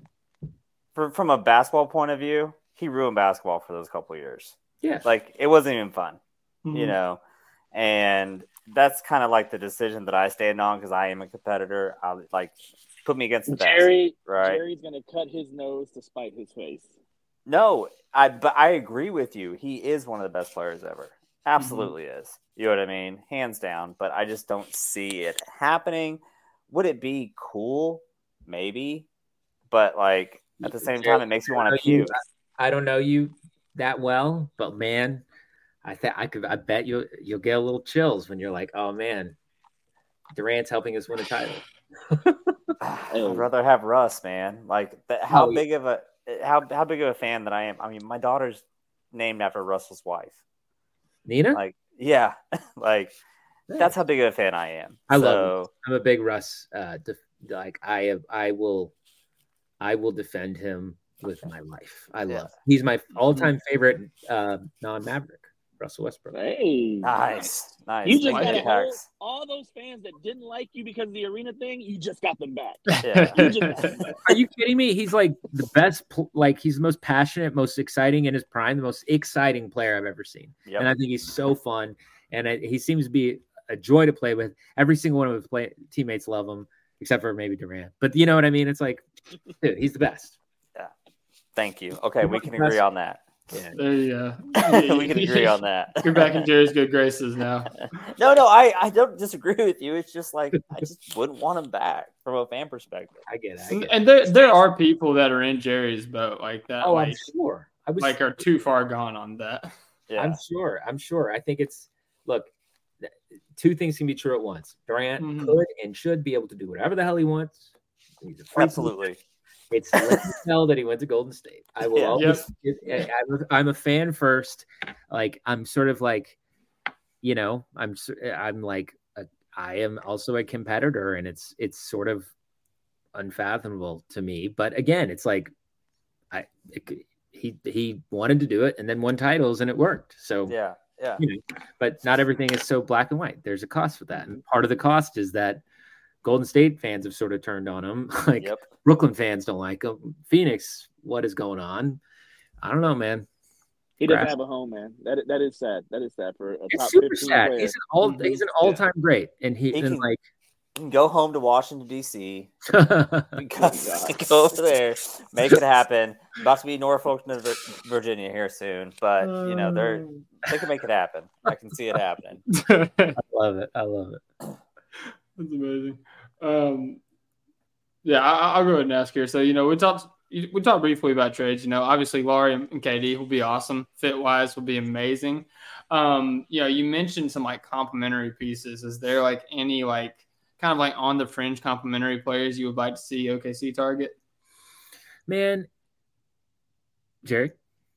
[SPEAKER 8] for, from a basketball point of view, he ruined basketball for those couple of years.
[SPEAKER 10] Yeah.
[SPEAKER 8] Like, it wasn't even fun,
[SPEAKER 10] mm-hmm.
[SPEAKER 8] you know? And that's kind of like the decision that I stand on because I am a competitor. I like put me against the best.
[SPEAKER 9] Jerry,
[SPEAKER 8] right?
[SPEAKER 9] Jerry's gonna cut his nose to spite his face.
[SPEAKER 8] No, I but I agree with you. He is one of the best players ever. Absolutely mm-hmm. is. You know what I mean? Hands down. But I just don't see it happening. Would it be cool? Maybe. But like at the same time, it makes me want to puke.
[SPEAKER 10] I don't know you that well, but man. I think I could. I bet you'll you'll get a little chills when you're like, "Oh man, Durant's helping us win a title."
[SPEAKER 8] I'd rather have Russ, man. Like, the, how
[SPEAKER 10] oh,
[SPEAKER 8] big of a how how big of a fan that I am. I mean, my daughter's named after Russell's wife,
[SPEAKER 10] Nina.
[SPEAKER 8] Like, yeah, like yeah. that's how big of a fan I am.
[SPEAKER 10] I
[SPEAKER 8] so,
[SPEAKER 10] love him. I'm a big Russ. Uh, def- like I have, I will, I will defend him with my life. I love. Yeah. He's my all-time favorite uh, non-Maverick. Russell Westbrook.
[SPEAKER 9] Hey,
[SPEAKER 8] nice, nice.
[SPEAKER 9] You just got to hold all those fans that didn't like you because of the arena thing. You just got them back. Yeah. you just got them back.
[SPEAKER 10] Are you kidding me? He's like the best. Like he's the most passionate, most exciting in his prime, the most exciting player I've ever seen. Yep. And I think he's so fun, and I, he seems to be a joy to play with. Every single one of his play, teammates love him, except for maybe Durant. But you know what I mean? It's like, dude, he's the best.
[SPEAKER 8] Yeah. Thank you. Okay, we can agree on that.
[SPEAKER 6] Yeah. There you go.
[SPEAKER 8] We can agree on that.
[SPEAKER 6] You're back in Jerry's good graces now.
[SPEAKER 8] No, no, I, I don't disagree with you. It's just like I just wouldn't want him back from a fan perspective.
[SPEAKER 10] I get it. I
[SPEAKER 6] And,
[SPEAKER 10] get
[SPEAKER 6] and there there are people that are in Jerry's boat like that.
[SPEAKER 10] Oh,
[SPEAKER 6] like,
[SPEAKER 10] I'm sure. I was
[SPEAKER 6] like are too far gone on that.
[SPEAKER 8] Yeah.
[SPEAKER 10] I'm sure. I'm sure. I think it's look. Two things can be true at once. Durant
[SPEAKER 6] Mhm.
[SPEAKER 10] could and should be able to do whatever the hell he wants. He's a free
[SPEAKER 8] Absolutely.
[SPEAKER 10] player. It's let me tell that he went to Golden State. I will
[SPEAKER 8] Yeah.
[SPEAKER 10] always. It, I'm, a, I'm a fan first. Like I'm sort of like, you know, I'm I'm like a, I am also a competitor, and it's it's sort of unfathomable to me. But again, it's like I it, he he wanted to do it and then won titles and it worked. So
[SPEAKER 8] Yeah, yeah.
[SPEAKER 10] you know, but not everything is so black and white. There's a cost for that, and part of the cost is that Golden State fans have sort of turned on him. Like
[SPEAKER 8] Yep.
[SPEAKER 10] Brooklyn fans don't like him. Phoenix, what is going on? I don't know, man.
[SPEAKER 9] He doesn't have a home, man. That that is sad. That is sad for a
[SPEAKER 10] It's
[SPEAKER 9] top
[SPEAKER 10] super
[SPEAKER 9] fifteen
[SPEAKER 10] sad.
[SPEAKER 9] player.
[SPEAKER 10] He's an all
[SPEAKER 9] Mhm.
[SPEAKER 10] he's an all time great, and he,
[SPEAKER 8] He
[SPEAKER 10] and
[SPEAKER 8] can-
[SPEAKER 10] like
[SPEAKER 8] You can go home to Washington, D C go, go over there, make it happen. About to be Norfolk, Vir- Virginia here soon, but you know they're they can make it happen. I can see it happening.
[SPEAKER 10] I love it. I love it.
[SPEAKER 6] That's amazing. Um, yeah, I, I'll go ahead and ask here. So, you know, we talked we talked briefly about trades. You know, obviously Laurie and K D will be awesome. Fit wise will be amazing. Um, you know, you mentioned some like complementary pieces. Is there like any like kind of like on the fringe complementary players you would like to see O K C target?
[SPEAKER 10] Man, Jerry.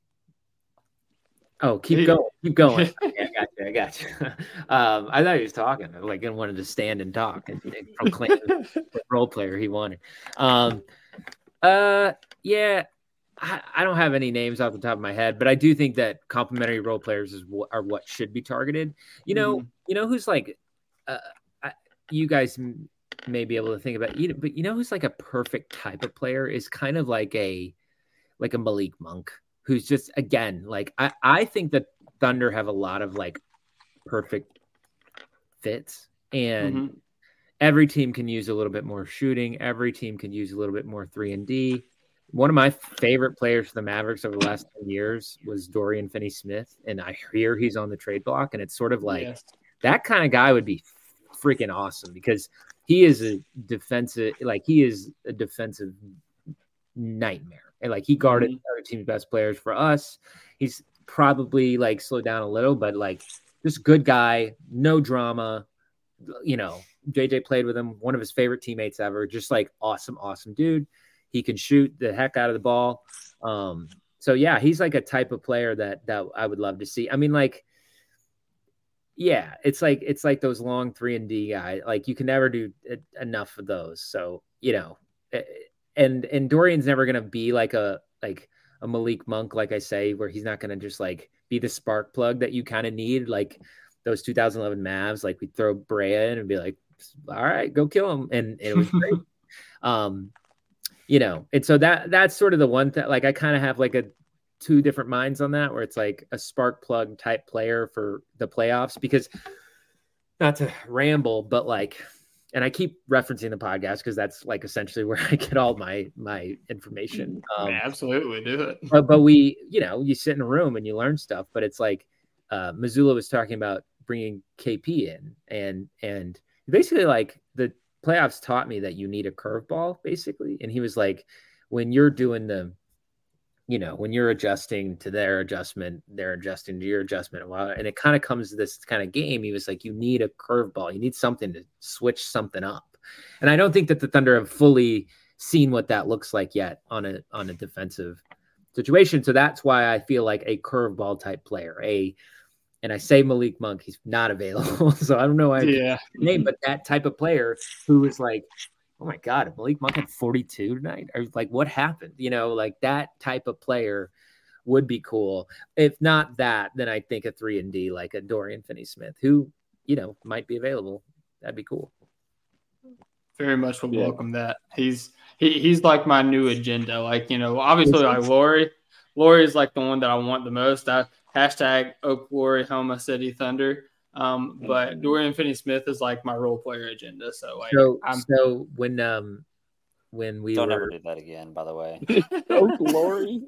[SPEAKER 10] Oh, keep going, keep going. Okay, I got you. I got you. Um, I thought he was talking. I like, I wanted to stand and talk and proclaim the role player he wanted. Um, uh, yeah, I, I don't have any names off the top of my head, but I do think that complementary role players is what, are what should be targeted. You know,
[SPEAKER 6] Mhm.
[SPEAKER 10] you know who's like, uh, I, you guys m- may be able to think about it, but you know who's like a perfect type of player is kind of like a like a Malik Monk. Who's just, again, like, I, I think that Thunder have a lot of, like, perfect fits. And
[SPEAKER 6] Mhm.
[SPEAKER 10] every team can use a little bit more shooting. Every team can use a little bit more three and D. One of my favorite players for the Mavericks over the last ten years was Dorian Finney-Smith. And I hear he's on the trade block. And it's sort of like,
[SPEAKER 6] Yes.
[SPEAKER 10] that kind of guy would be freaking awesome because he is a defensive, like, he is a defensive nightmare. And like he guarded
[SPEAKER 6] Mhm.
[SPEAKER 10] other team's best players for us. He's probably like slowed down a little, but like just good guy, no drama. You know, J J played with him, one of his favorite teammates ever. Just like awesome, awesome dude. He can shoot the heck out of the ball. Um, so yeah, he's like a type of player that that I would love to see. I mean, like, yeah, it's like it's like those long three and D guys. Like you can never do enough of those. So you know. It, And and Dorian's never gonna be like a like a Malik Monk, like I say, where he's not gonna just like be the spark plug that you kind of need, like those two thousand eleven Mavs. Like we throw Brea in and be like, all right, go kill him, and, and it was great. um, you know, and so that that's sort of the one that like I kind of have like a two different minds on that, where it's like a spark plug type player for the playoffs, because not to ramble, but like. And I keep referencing the podcast because that's like essentially where I get all my my information. Um,
[SPEAKER 6] Yeah, absolutely, do it.
[SPEAKER 10] but, but we, you know, you sit in a room and you learn stuff. But it's like uh, Missoula was talking about bringing K P in, and and basically like the playoffs taught me that you need a curveball, basically. And he was like, when you're doing the, you know, when you're adjusting to their adjustment, they're adjusting to your adjustment. And it kind of comes to this kind of game. He was like, you need a curveball. You need something to switch something up. And I don't think that the Thunder have fully seen what that looks like yet on a on a defensive situation. So that's why I feel like a curveball type player, a and I say Malik Monk, he's not available. So I don't know why I
[SPEAKER 6] yeah.
[SPEAKER 10] name, but that type of player who is like, oh my God, Malik Monk had forty-two tonight. Or like, what happened? You know, like that type of player would be cool. If not that, then I think a three and D, like a Dorian Finney-Smith, who, you know, might be available. That'd be cool.
[SPEAKER 6] Very much would
[SPEAKER 10] Yeah.
[SPEAKER 6] welcome that. He's he he's like my new agenda. Like, you know, obviously like Laurie. Laurie is like the one that I want the most. I hashtag Oak Laurie Homa City Thunder. Um, but Dorian Finney-Smith is like my role player agenda. So like
[SPEAKER 10] So,
[SPEAKER 6] I'm
[SPEAKER 10] so when um when we
[SPEAKER 8] Don't
[SPEAKER 10] were
[SPEAKER 8] ever do that again, by the way.
[SPEAKER 9] Oak Laurie.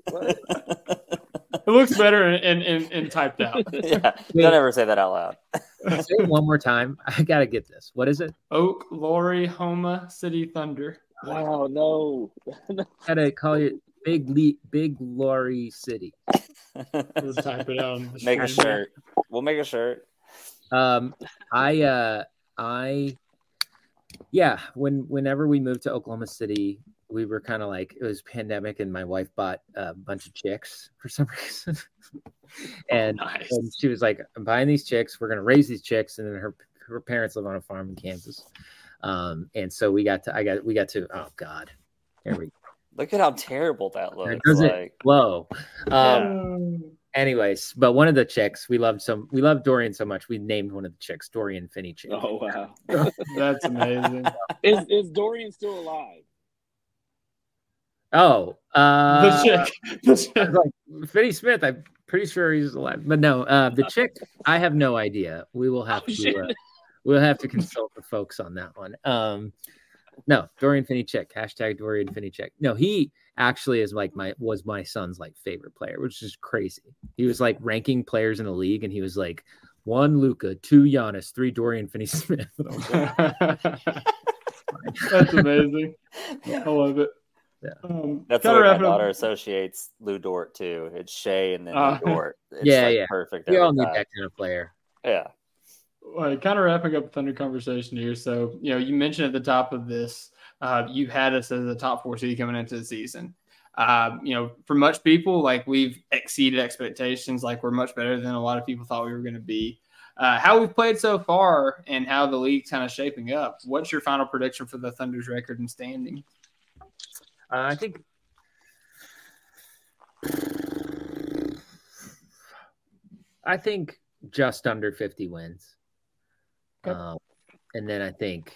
[SPEAKER 6] it looks better in, in, in typed out.
[SPEAKER 8] Yeah, don't ever say that out loud.
[SPEAKER 10] Say it one more time. I gotta get this. What is it?
[SPEAKER 6] Oak Laurie Homa City Thunder.
[SPEAKER 9] Wow, no.
[SPEAKER 10] Gotta call it Big Le- Big Laurie City.
[SPEAKER 6] Let's type it out. on the
[SPEAKER 8] Make a
[SPEAKER 6] screen.
[SPEAKER 8] shirt. We'll make a shirt.
[SPEAKER 10] Um, I, uh, I, yeah. When whenever we moved to Oklahoma City, we were kind of like it was pandemic, and my wife bought a bunch of chicks for some reason, and,
[SPEAKER 6] Nice.
[SPEAKER 10] and she was like, "I'm buying these chicks. We're gonna raise these chicks," and then her her parents live on a farm in Kansas, um, and so we got to I got we got to oh god, there we go.
[SPEAKER 8] Look at how terrible that
[SPEAKER 10] It
[SPEAKER 8] looks.
[SPEAKER 10] doesn't
[SPEAKER 8] Like,
[SPEAKER 10] flow.
[SPEAKER 8] Yeah.
[SPEAKER 10] Um, anyways, but one of the chicks we loved so we loved Dorian so much we named one of the chicks Dorian Finney chick.
[SPEAKER 9] Oh wow.
[SPEAKER 6] That's amazing.
[SPEAKER 9] Is is Dorian still alive?
[SPEAKER 10] Oh, uh,
[SPEAKER 6] The chick. The chick.
[SPEAKER 10] Like Finney Smith. I'm pretty sure he's alive, but no, uh, the chick. I have no idea. We will have
[SPEAKER 9] Oh,
[SPEAKER 10] to. Uh, we'll have to consult the folks on that one. Um, no, Dorian Finney-Check. Hashtag Dorian Finney-Check. No, he actually is like my was my son's like favorite player, which is crazy. He was like ranking players in the league, and he was like one Luka, two Giannis, three Dorian Finney-Smith.
[SPEAKER 6] That's amazing. I love it.
[SPEAKER 10] Yeah.
[SPEAKER 6] Um,
[SPEAKER 8] That's the
[SPEAKER 6] kinda
[SPEAKER 8] way my
[SPEAKER 6] wrapping up-
[SPEAKER 8] daughter associates Lou Dort too. It's Shea and then
[SPEAKER 6] Uh,
[SPEAKER 8] Lou Dort. It's
[SPEAKER 10] yeah,
[SPEAKER 8] like
[SPEAKER 10] yeah.
[SPEAKER 8] perfect.
[SPEAKER 10] We
[SPEAKER 8] every
[SPEAKER 10] all need
[SPEAKER 8] time.
[SPEAKER 10] that kind of player.
[SPEAKER 8] Yeah.
[SPEAKER 6] Well, kind of wrapping up the Thunder conversation here. So, you know, you mentioned at the top of this, uh, you had us as a top four seed coming into the season. Uh, you know, for much people, like we've exceeded expectations. Like we're much better than a lot of people thought we were going to be. Uh, how we've played so far and how the league's kind of shaping up. What's your final prediction for the Thunder's record and standing?
[SPEAKER 10] Uh, I think. I think just under fifty wins.
[SPEAKER 6] Okay.
[SPEAKER 10] Um, and then I think,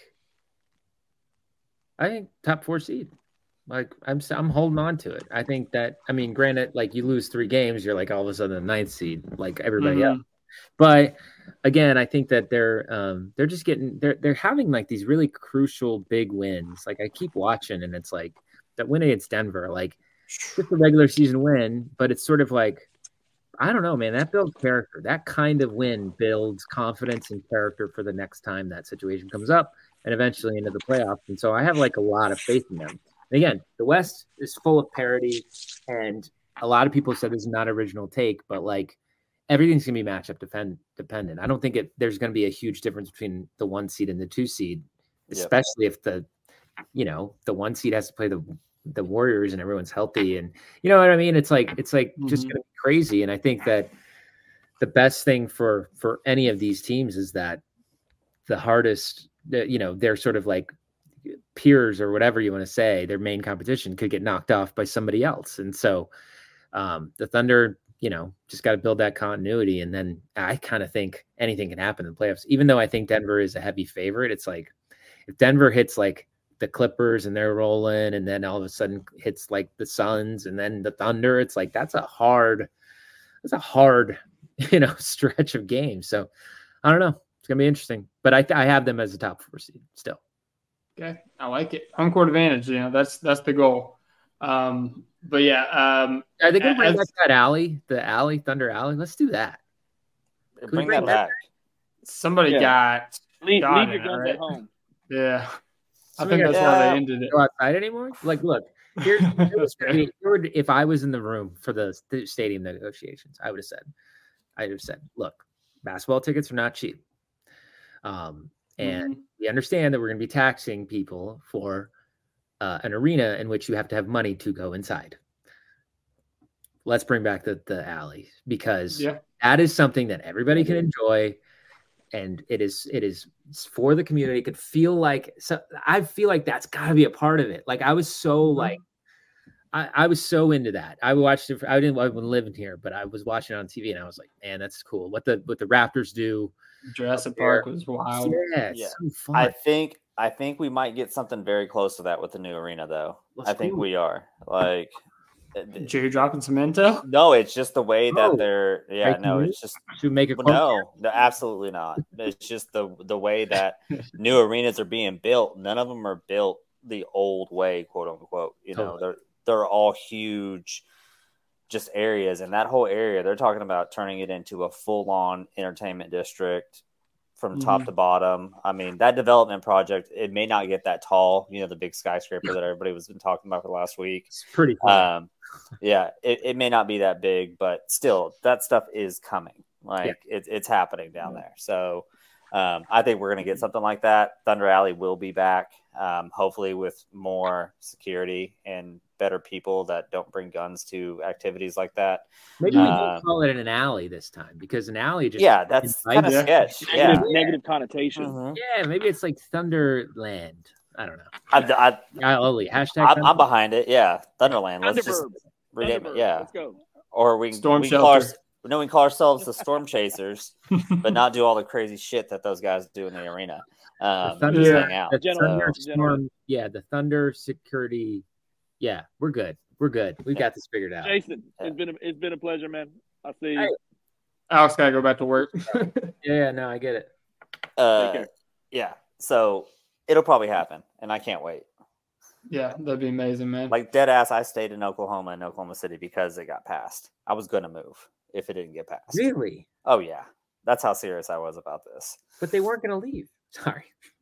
[SPEAKER 10] I think top four seed. Like I'm, I'm holding on to it. I think that, I mean, granted, like you lose three games, you're like all of a sudden the ninth seed, like everybody
[SPEAKER 6] Mhm.
[SPEAKER 10] else. But again, I think that they're, um, they're just getting, they're, they're having like these really crucial big wins. Like I keep watching, and it's like that win against Denver, like just a regular season win, but it's sort of like, I don't know, man, that builds character. That kind of win builds confidence and character for the next time that situation comes up and eventually into the playoffs. And so I have like a lot of faith in them. And again, the West is full of parity, and a lot of people said this is not original take, but like everything's going to be matchup defend, dependent. I don't think it, there's going to be a huge difference between the one seed and the two seed, especially yep. if the, you know, the one seed has to play the the Warriors and everyone's healthy, and you know what I mean? It's like, it's like mm-hmm. just gonna be crazy. And I think that the best thing for, for any of these teams is that the hardest, you know, they're sort of like peers or whatever you want to say, their main competition could get knocked off by somebody else. And so um, the Thunder, you know, just got to build that continuity. And then I kind of think anything can happen in the playoffs, even though I think Denver is a heavy favorite. It's like, if Denver hits like the Clippers and they're rolling, and then all of a sudden hits like the Suns and then the Thunder, it's like that's a hard that's a hard you know stretch of games. So I don't know, it's gonna be interesting, but I I have them as a top four seed still.
[SPEAKER 6] Okay, I like it. Home court advantage, you know, that's that's the goal. Um but yeah, um
[SPEAKER 10] are they gonna bring as, back that alley, the alley Thunder alley? Let's do that.
[SPEAKER 8] Can bring, bring that back. back.
[SPEAKER 6] Somebody yeah. got
[SPEAKER 9] leave,
[SPEAKER 6] got
[SPEAKER 9] leave your guns
[SPEAKER 6] right?
[SPEAKER 9] at home.
[SPEAKER 6] Yeah. I
[SPEAKER 10] So
[SPEAKER 6] think that's
[SPEAKER 10] yeah,
[SPEAKER 6] why they ended it.
[SPEAKER 10] Go outside anymore? Like, look, here, here would, if I was in the room for the, the stadium negotiations, I would have said, I would have said, look, basketball tickets are not cheap, um, and mm-hmm. we understand that we're going to be taxing people for uh, an arena in which you have to have money to go inside. Let's bring back the the alley, because
[SPEAKER 6] yeah.
[SPEAKER 10] that is something that everybody can enjoy. And it is, it is for the community. It could feel like, so I feel like that's got to be a part of it. Like I was so mm-hmm. like, I, I was so into that. I watched it. For, I didn't, I wasn't living here, but I was watching it on T V, and I was like, man, that's cool. What the, what the Raptors do.
[SPEAKER 6] Jurassic Park was wild.
[SPEAKER 10] Yeah,
[SPEAKER 8] yeah.
[SPEAKER 10] So fun.
[SPEAKER 8] I think, I think we might get something very close to that with the new arena, though. That's I think cool. we are like.
[SPEAKER 6] Jerry dropping some intel?
[SPEAKER 8] No, it's just the way that
[SPEAKER 10] oh,
[SPEAKER 8] they're. Yeah,
[SPEAKER 10] right
[SPEAKER 8] no, it's just
[SPEAKER 10] to make it.
[SPEAKER 8] No, no, absolutely not. It's just the the way that new arenas are being built. None of them are built the old way, quote unquote. You know, totally. they're they're all huge, just areas, and that whole area they're talking about turning it into a full on entertainment district from top mm-hmm. to bottom. I mean, that development project, it may not get that tall. You know, the big skyscraper that everybody was been talking about for the last week.
[SPEAKER 10] It's pretty cool. Um,
[SPEAKER 8] yeah, it, it may not be that big, but still, that stuff is coming. Like, yeah. it, it's happening down there. So um, I think we're going to get something like that. Thunder Alley will be back, um, hopefully with more security and better people that don't bring guns to activities like that.
[SPEAKER 10] Maybe we um, call it an alley this time, because an alley just
[SPEAKER 8] yeah, that's kind of sketch. Yeah,
[SPEAKER 9] negative, negative connotation.
[SPEAKER 8] Mm-hmm.
[SPEAKER 10] Yeah, maybe it's like Thunderland. I don't know.
[SPEAKER 8] I, I,
[SPEAKER 10] I only hashtag.
[SPEAKER 8] I'm, I'm behind it. Yeah, Thunderland. Let's just rename it. Yeah,
[SPEAKER 9] let's go.
[SPEAKER 8] Or we
[SPEAKER 6] storm
[SPEAKER 8] we
[SPEAKER 6] shelter.
[SPEAKER 8] Call our, no, we call ourselves the Storm Chasers, but not do all the crazy shit that those guys do in the arena. Um,
[SPEAKER 10] the Thunder,
[SPEAKER 8] just hang out.
[SPEAKER 10] The
[SPEAKER 8] so.
[SPEAKER 10] Thunder Storm, yeah, the Thunder Security Yeah, we're good. We're good. We got this figured out.
[SPEAKER 9] Jason, it's been a, it's been a pleasure, man. I'll see you.
[SPEAKER 10] Hey.
[SPEAKER 6] Alex gotta go back to work.
[SPEAKER 10] Yeah, no, I get it.
[SPEAKER 8] Uh, yeah, so it'll probably happen, and I can't wait.
[SPEAKER 6] Yeah, that'd be amazing, man.
[SPEAKER 8] Like dead ass, I stayed in Oklahoma and Oklahoma City because it got passed. I was gonna move if it didn't get passed.
[SPEAKER 10] Really?
[SPEAKER 8] Oh yeah, that's how serious I was about this.
[SPEAKER 10] But they weren't gonna leave. Sorry.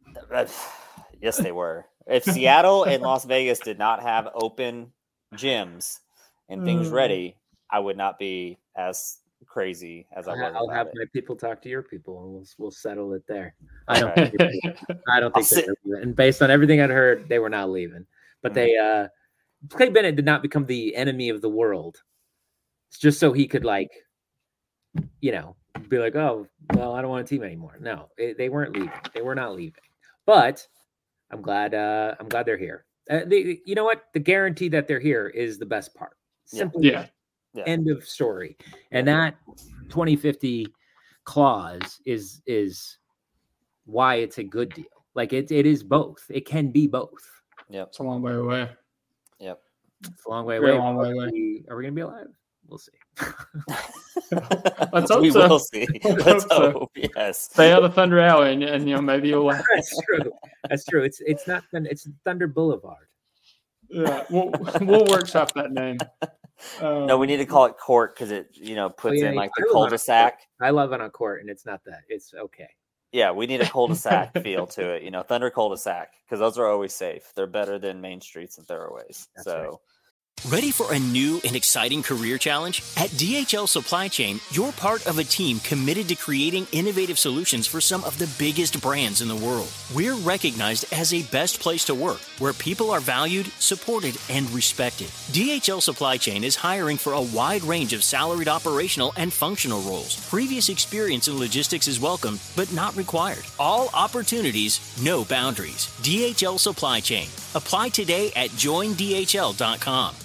[SPEAKER 8] Yes, they were. If Seattle and Las Vegas did not have open gyms and things
[SPEAKER 10] Mm.
[SPEAKER 8] ready, I would not be as crazy as I was.
[SPEAKER 10] I'll
[SPEAKER 8] about
[SPEAKER 10] have
[SPEAKER 8] it.
[SPEAKER 10] my people talk to your people, and we'll we'll settle it there. I don't
[SPEAKER 8] Okay.
[SPEAKER 10] think they, I don't think
[SPEAKER 8] I'll
[SPEAKER 10] they're leaving. And based on everything I'd heard, they were not leaving. But
[SPEAKER 8] Mhm.
[SPEAKER 10] they uh Clay Bennett did not become the enemy of the world. It's just so he could like, you know, be like, oh, well, I don't want a team anymore. No, it, they weren't leaving. They were not leaving. But I'm glad. Uh, I'm glad they're here. Uh, they, you know what? The guarantee that they're here is the best part. Simple.
[SPEAKER 6] Yeah.
[SPEAKER 8] Yeah.
[SPEAKER 10] End of story. And that twenty fifty clause is is why it's a good deal. Like it, it is both. It can be both.
[SPEAKER 8] Yep.
[SPEAKER 6] It's a long way away.
[SPEAKER 8] Yep.
[SPEAKER 10] It's a long way
[SPEAKER 6] Very
[SPEAKER 10] away.
[SPEAKER 6] long way
[SPEAKER 10] Are
[SPEAKER 6] away.
[SPEAKER 10] we, are we gonna be alive? We'll see.
[SPEAKER 6] Let's hope
[SPEAKER 8] we
[SPEAKER 6] so.
[SPEAKER 8] will see.
[SPEAKER 6] Let's
[SPEAKER 8] Let's
[SPEAKER 6] hope so.
[SPEAKER 8] hope. Yes.
[SPEAKER 6] Stay out of Thunder Alley, and, and you know maybe you'll.
[SPEAKER 10] That's true. That's true. It's it's not Thun- it's Thunder Boulevard.
[SPEAKER 6] Yeah, we'll we'll workshop that name. Um,
[SPEAKER 8] No, we need to call it court because it, you know, puts
[SPEAKER 10] Oh, yeah,
[SPEAKER 8] in like
[SPEAKER 10] I
[SPEAKER 8] the
[SPEAKER 10] live on a
[SPEAKER 8] cul-de-sac.
[SPEAKER 10] I love it on court, and it's not that. It's okay.
[SPEAKER 8] Yeah, we need a cul-de-sac feel to it. You know, Thunder cul-de-sac because those are always safe. They're better than main streets and thoroughways.
[SPEAKER 10] That's
[SPEAKER 8] so.
[SPEAKER 10] right.
[SPEAKER 17] Ready for a new and exciting career challenge? At D H L Supply Chain, you're part of a team committed to creating innovative solutions for some of the biggest brands in the world. We're recognized as a best place to work, where people are valued, supported, and respected. D H L Supply Chain is hiring for a wide range of salaried operational and functional roles. Previous experience in logistics is welcome, but not required. All opportunities, no boundaries. D H L Supply Chain. Apply today at join D H L dot com.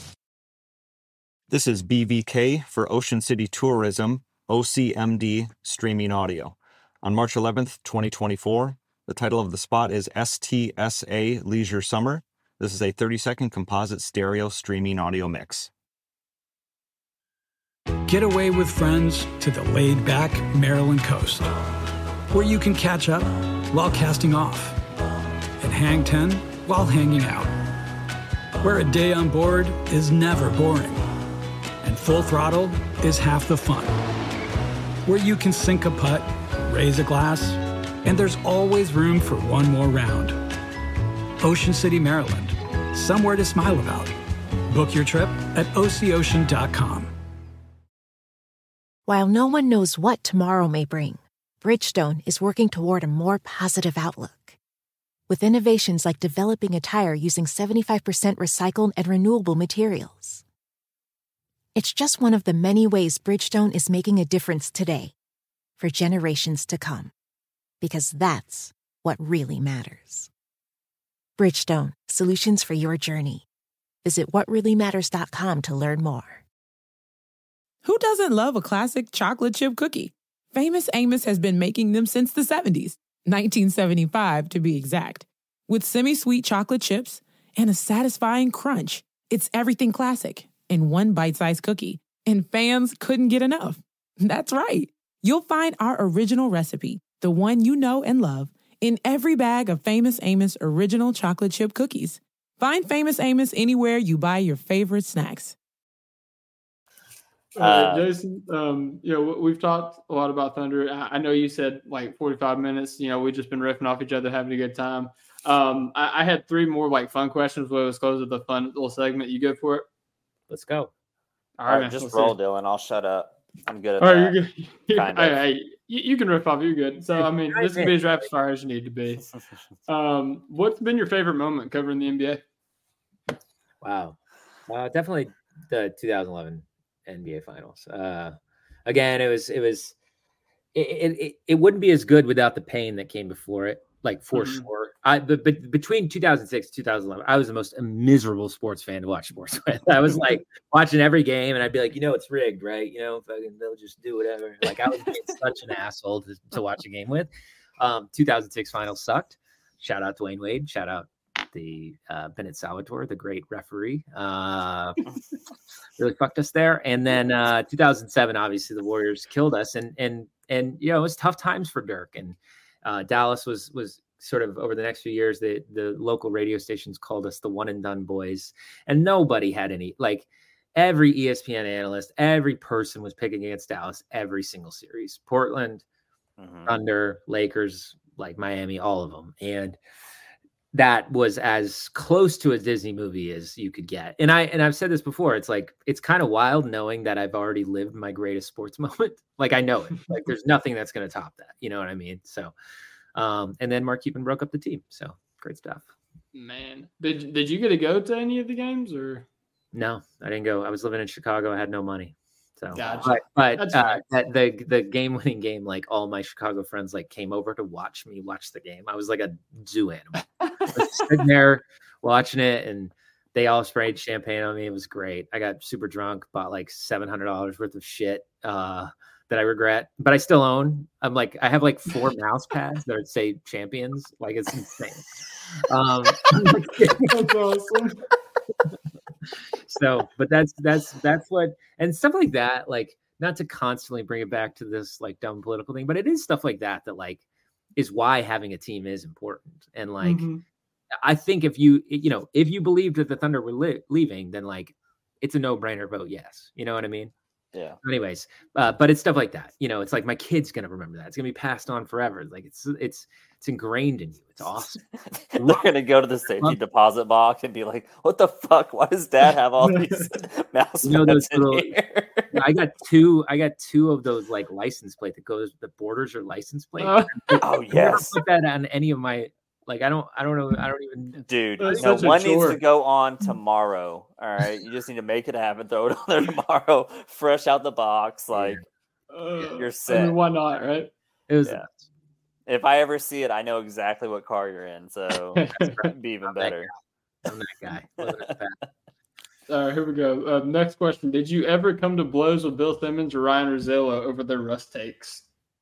[SPEAKER 18] This is B V K for Ocean City Tourism, O C M D Streaming Audio. On March eleventh, twenty twenty-four, the title of the spot is S T S A Leisure Summer. This is a thirty-second composite stereo streaming audio mix.
[SPEAKER 19] Get away with friends to the laid-back Maryland coast, where you can catch up while casting off and hang ten while hanging out, where a day on board is never boring and full throttle is half the fun, where you can sink a putt, raise a glass, and there's always room for one more round. Ocean City, Maryland, somewhere to smile about. Book your trip at O C ocean dot com.
[SPEAKER 20] While no one knows what tomorrow may bring, Bridgestone is working toward a more positive outlook. With innovations like developing a tire using seventy-five percent recycled and renewable materials. It's just one of the many ways Bridgestone is making a difference today, for generations to come. Because that's what really matters. Bridgestone, solutions for your journey. Visit what really matters dot com to learn more.
[SPEAKER 13] Who doesn't love a classic chocolate chip cookie? Famous Amos has been making them since the seventies, nineteen seventy-five to be exact. With semi-sweet chocolate chips and a satisfying crunch, it's everything classic in one bite-sized cookie, and fans couldn't get enough. That's right. You'll find our original recipe, the one you know and love, in every bag of Famous Amos original chocolate chip cookies. Find Famous Amos anywhere you buy your favorite snacks.
[SPEAKER 6] Uh, uh, Jason, um, you know, we've talked a lot about Thunder. I, I know you said like forty-five minutes. You know, we've just been riffing off each other, having a good time. Um, I, I had three more like fun questions. But let's close with the fun little segment. You good for it?
[SPEAKER 10] Let's go.
[SPEAKER 8] All right, right just roll, see. Dylan. I'll shut up. I'm good at
[SPEAKER 6] All
[SPEAKER 8] that.
[SPEAKER 6] Right, you're good. You're,
[SPEAKER 8] kind of.
[SPEAKER 6] Hey, hey, you, you can riff off. You're good. So, I mean, this can be as rapid fire as you need to be. Um, what's been your favorite moment covering the N B A?
[SPEAKER 10] Wow, uh, definitely the two thousand eleven N B A Finals. Uh, again, it was it was it, it it wouldn't be as good without the pain that came before it. Like for mm-hmm. sure. I but, but between two thousand six and two thousand eleven, I was the most miserable sports fan to watch sports with. I was like watching every game, and I'd be like, you know, it's rigged, right? You know, fucking they'll just do whatever. Like I was being such an asshole to, to watch a game with. Um, two thousand six Finals sucked. Shout out Dwayne Wade. Shout out the uh, Bennett Salvatore, the great referee, uh, really fucked us there. And then uh, two thousand seven, obviously the Warriors killed us, and and and you know it was tough times for Dirk. And uh, Dallas was was sort of over the next few years, the the local radio stations called us the one and done boys, and nobody had any like. Every E S P N analyst, every person was picking against Dallas every single series. Portland, mm-hmm. Thunder, Lakers, like Miami, all of them. And that was as close to a Disney movie as you could get. And I and I've said this before, it's like it's kind of wild knowing that I've already lived my greatest sports moment. Like I know it. Like there's nothing that's going to top that. You know what I mean? So um and then Mark Cuban broke up the team. So great stuff.
[SPEAKER 6] Man. Did did you get to go to any of the games or
[SPEAKER 10] No, I didn't go. I was living in Chicago. I had no money. So,
[SPEAKER 6] gotcha.
[SPEAKER 10] but, but
[SPEAKER 6] That's
[SPEAKER 10] uh,
[SPEAKER 6] nice.
[SPEAKER 10] that the the game winning game, like all my Chicago friends, like came over to watch me watch the game. I was like a zoo animal, sitting there watching it, and they all sprayed champagne on me. It was great. I got super drunk, bought like seven hundred dollars worth of shit uh, that I regret, but I still own. I'm like, I have like four mouse pads that say champions. Like it's insane. Um,
[SPEAKER 6] That's awesome.
[SPEAKER 10] So, but that's that's that's what and stuff like that, like not to constantly bring it back to this like dumb political thing, but it is stuff like that that like is why having a team is important. And like
[SPEAKER 6] Mhm.
[SPEAKER 10] I think if you you know if you believe that the Thunder were li- leaving, then like it's a no-brainer vote yes. You know what I mean?
[SPEAKER 8] Yeah.
[SPEAKER 10] Anyways, uh, but it's stuff like that. You know, it's like my kid's gonna remember that. It's gonna be passed on forever. Like it's it's it's ingrained in you. It's awesome.
[SPEAKER 8] They're gonna go to the safety deposit box and be like, "What the fuck? Why does Dad have all these mouse
[SPEAKER 10] You know those
[SPEAKER 8] pads in
[SPEAKER 10] little.
[SPEAKER 8] here?"
[SPEAKER 10] I got two. I got two of those like license plate that goes. The borders are license plate.
[SPEAKER 6] Oh.
[SPEAKER 8] Oh,
[SPEAKER 10] I've never
[SPEAKER 8] yes.
[SPEAKER 10] put that on any of my. Like I don't. I don't know. I don't even.
[SPEAKER 8] Dude,
[SPEAKER 6] That's
[SPEAKER 8] no,
[SPEAKER 6] such a
[SPEAKER 8] one needs
[SPEAKER 6] chore.
[SPEAKER 8] to go on tomorrow. All right, you just need to make it happen. Throw it on there tomorrow, fresh out the box. Like
[SPEAKER 6] Uh,
[SPEAKER 8] you're
[SPEAKER 6] I
[SPEAKER 8] set.
[SPEAKER 6] mean, why not, right?
[SPEAKER 10] It was.
[SPEAKER 8] Yeah. If I ever see it, I know exactly what car you're in, so it'd be even better.
[SPEAKER 10] I'm that guy. Living it fast.
[SPEAKER 6] All right, here we go. Uh, next question. Did you ever come to blows with Bill Simmons or Ryan Rosillo over their Russ takes?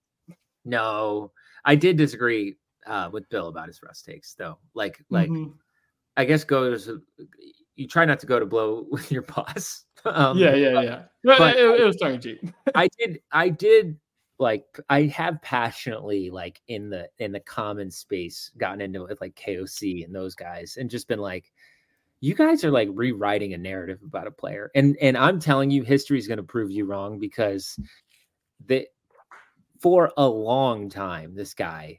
[SPEAKER 10] No, I did disagree uh, with Bill about his Russ takes, though. Like, like
[SPEAKER 6] Mhm.
[SPEAKER 10] I guess goes. You try not to go to blow with your boss. Um,
[SPEAKER 6] yeah, yeah,
[SPEAKER 10] but-
[SPEAKER 6] yeah. But,
[SPEAKER 10] but-
[SPEAKER 6] it, it was tongue in cheek.
[SPEAKER 10] I did. I did. Like I have passionately, like in the in the common space, gotten into it with like K O C and those guys, and just been like, you guys are like rewriting a narrative about a player, and and I'm telling you, history is going to prove you wrong because the for a long time this guy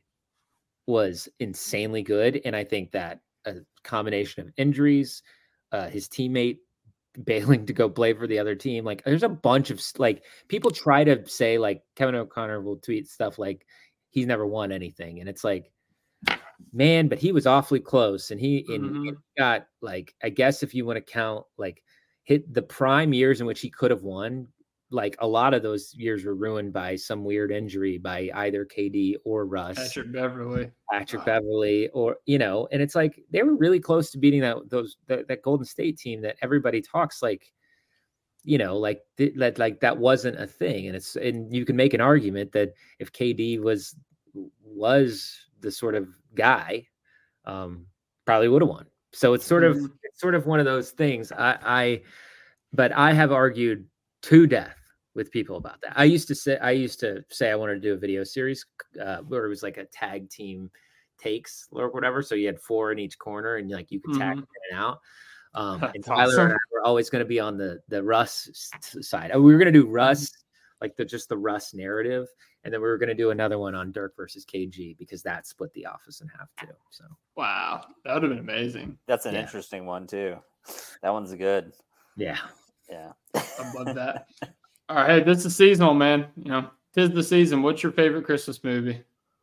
[SPEAKER 10] was insanely good, and I think that a combination of injuries, uh, his teammate bailing to go play for the other team. Like there's a bunch of like people try to say like Kevin O'Connor will tweet stuff like he's never won anything. And it's like, man, but he was awfully close. And he, and,
[SPEAKER 6] Mhm.
[SPEAKER 10] and got like, I guess if you want to count like hit the prime years in which he could have won, like a lot of those years were ruined by some weird injury by either K D or Russ.
[SPEAKER 6] Patrick Beverly.
[SPEAKER 10] Patrick Beverly, or you know, and it's like they were really close to beating that those that, that Golden State team that everybody talks like, you know, like th- that like that wasn't a thing, and it's and you can make an argument that if K D was was the sort of guy, um, probably would have won. So it's sort of
[SPEAKER 6] Mhm.
[SPEAKER 10] it's sort of one of those things. I, I but I have argued to death with people about that. I used to say I used to say I wanted to do a video series uh, where it was like a tag team takes or whatever. So you had four in each corner, and like you could tag
[SPEAKER 6] Mhm.
[SPEAKER 10] in and out. Um, and
[SPEAKER 6] That's
[SPEAKER 10] Tyler
[SPEAKER 6] awesome.
[SPEAKER 10] and I were always going to be on the the Russ s- side. We were going to do Russ, like the just the Russ narrative, and then we were going to do another one on Dirk versus K G because that split the office in half too. So
[SPEAKER 6] Wow, that would have been amazing.
[SPEAKER 8] That's an
[SPEAKER 10] Yeah.
[SPEAKER 8] interesting one too. That one's good.
[SPEAKER 10] yeah,
[SPEAKER 8] Yeah.
[SPEAKER 6] I love that. All right, hey, this is seasonal, man. You know, tis the season. What's your favorite Christmas movie?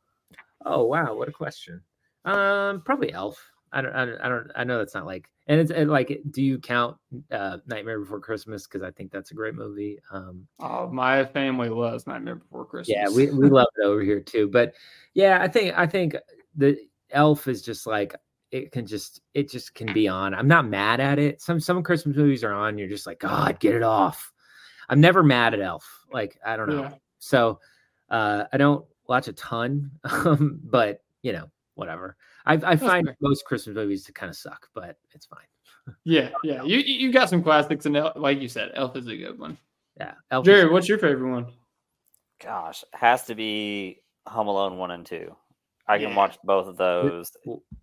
[SPEAKER 10] Oh wow, what a question. Um, probably Elf. I don't, I don't, I don't, I know that's not like, and it's and like, do you count uh, Nightmare Before Christmas? Because I think that's a great movie. Um,
[SPEAKER 6] Oh, my family loves Nightmare Before Christmas.
[SPEAKER 10] yeah, we we love it over here too. But yeah, I think I think the Elf is just like it can just it just can be on. I'm not mad at it. Some some Christmas movies are on. You're just like, God, get it off. I'm never mad at Elf. Like I don't know.
[SPEAKER 6] Yeah.
[SPEAKER 10] So uh, I don't watch a ton, um, but you know. whatever. I, I find fair. Most Christmas movies to kind of suck, but it's fine.
[SPEAKER 6] Yeah, yeah. You you got some classics, and like you said, Elf is a good one.
[SPEAKER 10] Yeah. Elf
[SPEAKER 6] Jerry,
[SPEAKER 10] is-
[SPEAKER 6] what's your favorite one?
[SPEAKER 8] Gosh, it has to be Home Alone one and two. I can
[SPEAKER 6] Yeah.
[SPEAKER 8] watch both of those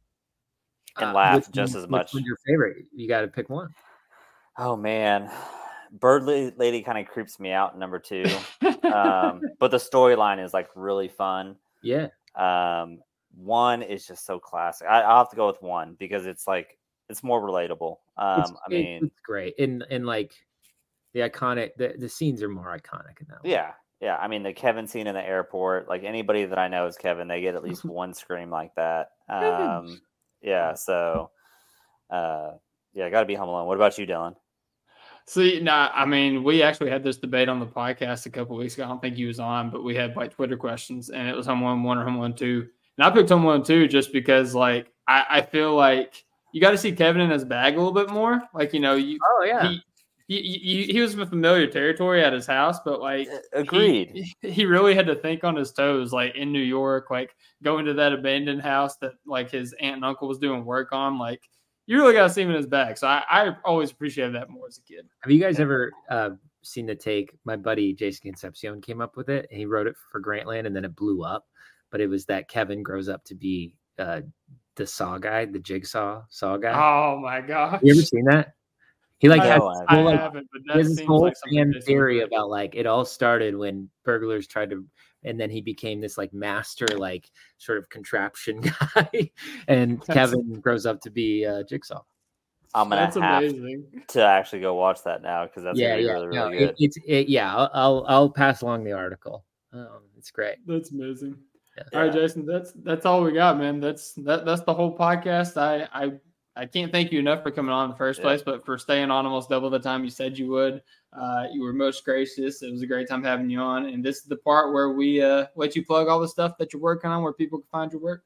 [SPEAKER 8] and
[SPEAKER 10] Uh,
[SPEAKER 8] laugh
[SPEAKER 10] which
[SPEAKER 8] just
[SPEAKER 10] one-
[SPEAKER 8] as much.
[SPEAKER 10] Which one's your favorite? You got to pick one.
[SPEAKER 8] Oh man, Bird La- Lady kind of creeps me out. Number two, um, but the storyline is like really fun.
[SPEAKER 10] Yeah.
[SPEAKER 8] Um, one is just so classic. I, I'll have to go with one because it's like it's more relatable. Um,
[SPEAKER 10] It's,
[SPEAKER 8] I
[SPEAKER 10] it-
[SPEAKER 8] mean,
[SPEAKER 10] it's great. And and like the iconic, the, the scenes are more iconic in that one.
[SPEAKER 8] yeah, yeah. I mean, the Kevin scene in the airport. Like anybody that I know is Kevin, they get at least one scream like that. Um, yeah. So, uh, yeah, got to be Home Alone. What about you, Dylan?
[SPEAKER 6] See, nah, I mean, we actually had this debate on the podcast a couple weeks ago. I don't think he was on, but we had like Twitter questions, and it was Home Alone one or Home Alone two. And I picked Home Alone two just because, like, I, I feel like you got to see Kevin in his bag a little bit more. Like, you know, you
[SPEAKER 10] oh yeah,
[SPEAKER 6] he, he, he, he was in familiar territory at his house, but like,
[SPEAKER 8] agreed,
[SPEAKER 6] he, he really had to think on his toes, like in New York, like going to that abandoned house that like his aunt and uncle was doing work on, like. You really got to see him in his bag. So I, I always appreciated that more as a kid.
[SPEAKER 10] Have you guys ever uh, seen the take? My buddy Jason Concepcion came up with it, and he wrote it for Grantland, and then it blew up. But it was that Kevin grows up to be uh, the saw guy, the jigsaw saw guy.
[SPEAKER 6] Oh my gosh!
[SPEAKER 10] You ever seen that? He like
[SPEAKER 6] I
[SPEAKER 10] has
[SPEAKER 6] know,
[SPEAKER 10] this
[SPEAKER 6] I
[SPEAKER 10] whole, like,
[SPEAKER 6] haven't, but that
[SPEAKER 10] he has this
[SPEAKER 6] seems
[SPEAKER 10] whole
[SPEAKER 6] like something
[SPEAKER 10] fan
[SPEAKER 6] Jason
[SPEAKER 10] theory
[SPEAKER 6] would do.
[SPEAKER 10] about like it all started when burglars tried to, and then he became this like master, like sort of contraption guy, and
[SPEAKER 6] That's-
[SPEAKER 10] Kevin grows up to be uh, Jigsaw.
[SPEAKER 8] I'm gonna
[SPEAKER 6] That's
[SPEAKER 8] have
[SPEAKER 6] amazing.
[SPEAKER 8] to actually go watch that now because that's
[SPEAKER 10] yeah,
[SPEAKER 8] gonna be
[SPEAKER 10] yeah,
[SPEAKER 8] really,
[SPEAKER 10] no,
[SPEAKER 8] really
[SPEAKER 10] it-
[SPEAKER 8] good.
[SPEAKER 10] it's it, yeah. I'll, I'll I'll pass along the article. Um, it's great.
[SPEAKER 6] That's amazing.
[SPEAKER 10] Yeah.
[SPEAKER 6] All right, Jason. That's that's all we got, man. That's that that's the whole podcast. I I I can't thank you enough for coming on in the first
[SPEAKER 8] Yeah.
[SPEAKER 6] place, but for staying on almost double the time you said you would. Uh, you were most gracious. It was a great time having you on. And this is the part where we uh, let you plug all the stuff that you're working on, where people can find your work.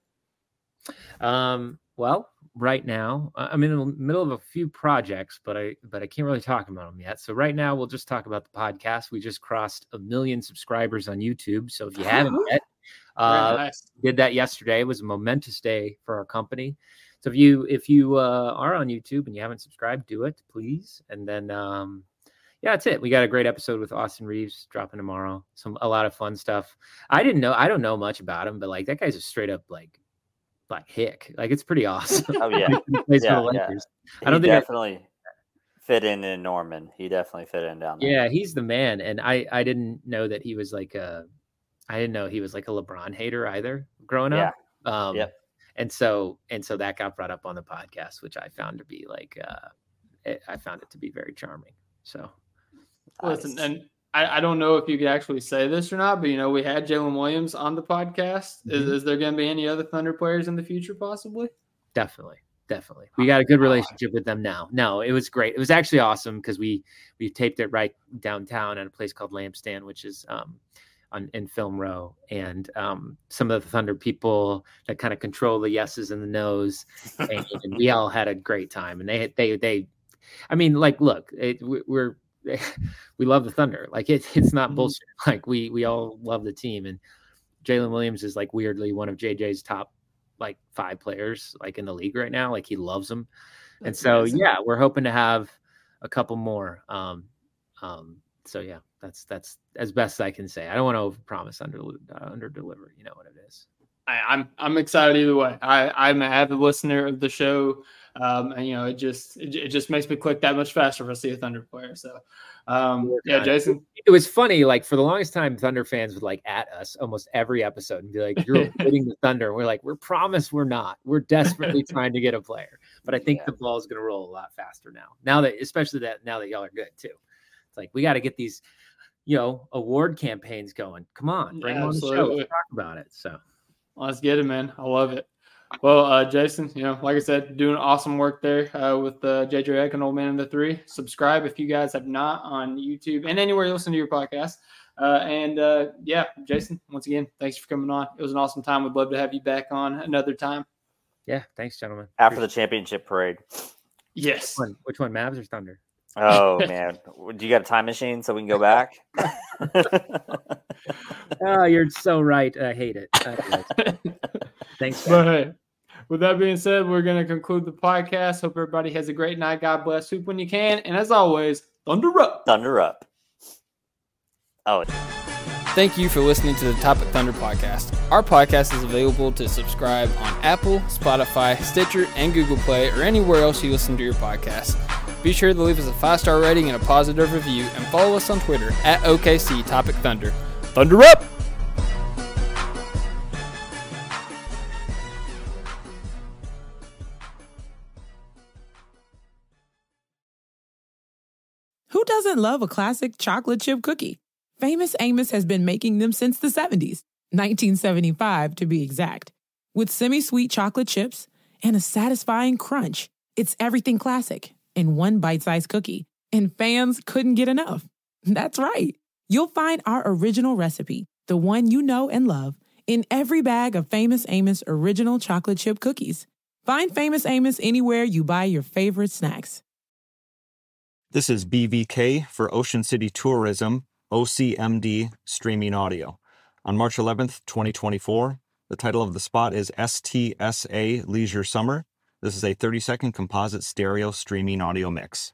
[SPEAKER 10] Um, well, right now I- I'm in the middle of a few projects, but I but I can't really talk about them yet. So right now we'll just talk about the podcast. We just crossed a million subscribers on YouTube. So if you haven't yet, uh,
[SPEAKER 6] Very nice.
[SPEAKER 10] did that yesterday. It was a momentous day for our company. So if you if you uh, are on YouTube and you haven't subscribed, do it, please. And then um, yeah, that's it. We got a great episode with Austin Reeves dropping tomorrow. Some a lot of fun stuff. I didn't know. I don't know much about him, but like that guy's a straight up like like hick. Like it's pretty awesome.
[SPEAKER 8] Oh yeah,
[SPEAKER 10] He plays for
[SPEAKER 8] yeah,
[SPEAKER 10] the
[SPEAKER 8] yeah.
[SPEAKER 10] Lakers.
[SPEAKER 8] He
[SPEAKER 10] I don't think I-
[SPEAKER 8] definitely fit in in Norman. He definitely fit in down there.
[SPEAKER 10] Yeah, he's the man. And I, I didn't know that he was like a, I didn't know he was like a LeBron hater either growing up. Um,
[SPEAKER 8] Yep.
[SPEAKER 10] And so, and so that got brought up on the podcast, which I found to be like, uh, it, I found it to be very charming. So
[SPEAKER 6] Listen, and I, I don't know if you could actually say this or not, but you know, we had Jalen Williams on the podcast. Is,
[SPEAKER 10] Mhm.
[SPEAKER 6] is there going to be any other Thunder players in the future, possibly?
[SPEAKER 10] definitely, definitely. We got a good relationship with them now. No, it was great. It was actually awesome because we, we taped it right downtown at a place called Lampstand, which is, um, on in Film Row, and um, some of the Thunder people that kind of control the yeses and the nos, and, and we all had a great time. And they, they, they, I mean, like, look, it, we- we're, we love the Thunder. Like, it, it's not
[SPEAKER 6] Mhm.
[SPEAKER 10] bullshit. Like, we, we all love the team, and Jalen Williams is like weirdly one of J J's top like five players like in the league right now. Like, he loves them, and
[SPEAKER 6] That's
[SPEAKER 10] so
[SPEAKER 6] amazing.
[SPEAKER 10] yeah, we're hoping to have a couple more. Um, um, so yeah, that's that's as best I can say. I don't want to overpromise, under uh, under deliver. You know what it is.
[SPEAKER 6] I, I'm I'm excited either way. I, I'm an avid listener of the show, um, and you know, it just it, it just makes me click that much faster if I see a Thunder player. So, um, yeah, Jason.
[SPEAKER 10] It was funny. Like, for the longest time, Thunder fans would like at us almost every episode and be like, "You're avoiding the Thunder." And we're like, "We're promise we're not. We're desperately trying to get a player." But I think the ball is going to roll a lot faster now. Now that, especially that now that y'all are good too. It's like we got to get these, you know, award campaigns going. Come on, bring them on the show.
[SPEAKER 6] Absolutely.
[SPEAKER 10] Let's talk about it. So.
[SPEAKER 6] Let's get it, man. I love it. Well, uh, Jason, you know, like I said, doing awesome work there uh, with uh, J J Redick and Old Man in the Three. Subscribe if you guys have not on YouTube and anywhere you listen to your podcast. Uh, and uh, yeah, Jason, once again, thanks for coming on. It was an awesome time. We'd love to have you back on another time.
[SPEAKER 10] Yeah, thanks, gentlemen.
[SPEAKER 8] After the championship parade.
[SPEAKER 6] Yes.
[SPEAKER 10] Which one, which one Mavs or Thunder?
[SPEAKER 8] Oh man, do you got a time machine so we can go back?
[SPEAKER 10] Oh, you're so right. I hate it. I hate it. Thanks, guys.
[SPEAKER 6] But hey, with that being said, we're going to conclude the podcast. Hope everybody has a great night. God bless. Swoop when you can. And as always, thunder up.
[SPEAKER 8] Thunder up. Oh.
[SPEAKER 6] Thank you for listening to the Topic Thunder podcast. Our podcast is available to subscribe on Apple, Spotify, Stitcher, and Google Play, or anywhere else you listen to your podcast. Be sure to leave us a five-star rating and a positive review, and follow us on Twitter at O K C Topic Thunder. Thunder up!
[SPEAKER 13] Who doesn't love a classic chocolate chip cookie? Famous Amos has been making them since the seventies, nineteen seventy-five to be exact. With semi-sweet chocolate chips and a satisfying crunch, it's everything classic in one bite-sized cookie, and fans couldn't get enough. That's right. You'll find our original recipe, the one you know and love, in every bag of Famous Amos original chocolate chip cookies. Find Famous Amos anywhere you buy your favorite snacks.
[SPEAKER 18] This is B V K for Ocean City Tourism, O C M D Streaming Audio. On March eleventh, twenty twenty-four, the title of the spot is S T S A Leisure Summer. This is a thirty-second composite stereo streaming audio mix.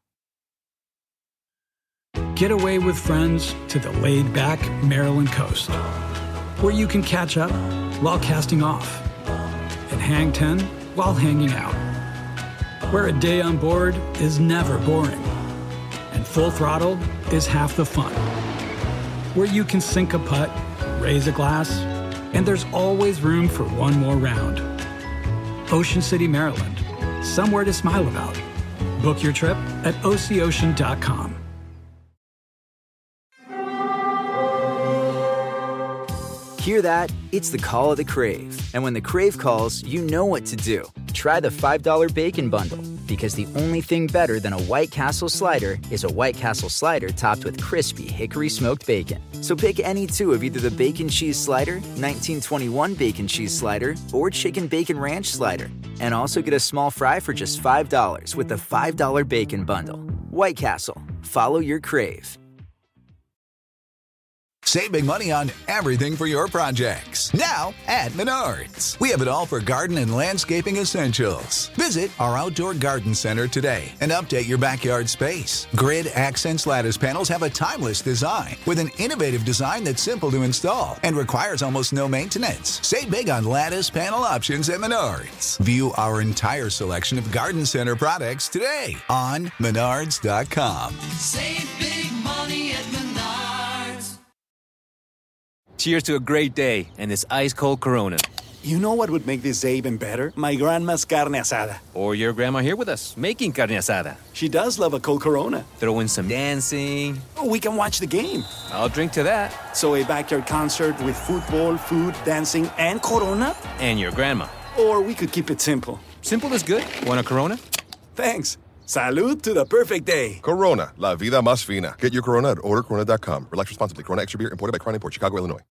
[SPEAKER 19] Get away with friends to the laid-back Maryland coast, where you can catch up while casting off and hang ten while hanging out, where a day on board is never boring and full throttle is half the fun, where you can sink a putt, raise a glass, and there's always room for one more round. Ocean City, Maryland, somewhere to smile about. Book your trip at O C ocean dot com.
[SPEAKER 21] Hear that? It's the call of the Crave. And when the Crave calls, you know what to do. Try the five dollar Bacon Bundle, because the only thing better than a White Castle slider is a White Castle slider topped with crispy hickory smoked bacon. So pick any two of either the Bacon Cheese Slider, nineteen twenty-one Bacon Cheese Slider, or Chicken Bacon Ranch Slider. And also get a small fry for just five dollars with the five dollar Bacon Bundle. White Castle. Follow your Crave.
[SPEAKER 22] Save big money on everything for your projects. Now at Menards. We have it all for garden and landscaping essentials. Visit our outdoor garden center today and update your backyard space. Grid Accents lattice panels have a timeless design with an innovative design that's simple to install and requires almost no maintenance. Save big on lattice panel options at Menards. View our entire selection of garden center products today on menards dot com.
[SPEAKER 23] Save big money at Menards.
[SPEAKER 24] Cheers to a great day and this ice-cold Corona.
[SPEAKER 25] You know what would make this day even better? My grandma's carne asada.
[SPEAKER 24] Or your grandma here with us, making carne asada.
[SPEAKER 25] She does love a cold Corona.
[SPEAKER 24] Throw in some dancing.
[SPEAKER 25] Oh, we can watch the game.
[SPEAKER 24] I'll drink to that.
[SPEAKER 25] So a backyard concert with football, food, dancing, and Corona?
[SPEAKER 24] And your grandma.
[SPEAKER 25] Or we could keep it simple.
[SPEAKER 24] Simple is good. Want a Corona?
[SPEAKER 25] Thanks. Salud to the perfect day.
[SPEAKER 26] Corona, la vida más fina. Get your Corona at order corona dot com. Relax responsibly. Corona Extra Beer, imported by Crown Import, Chicago, Illinois.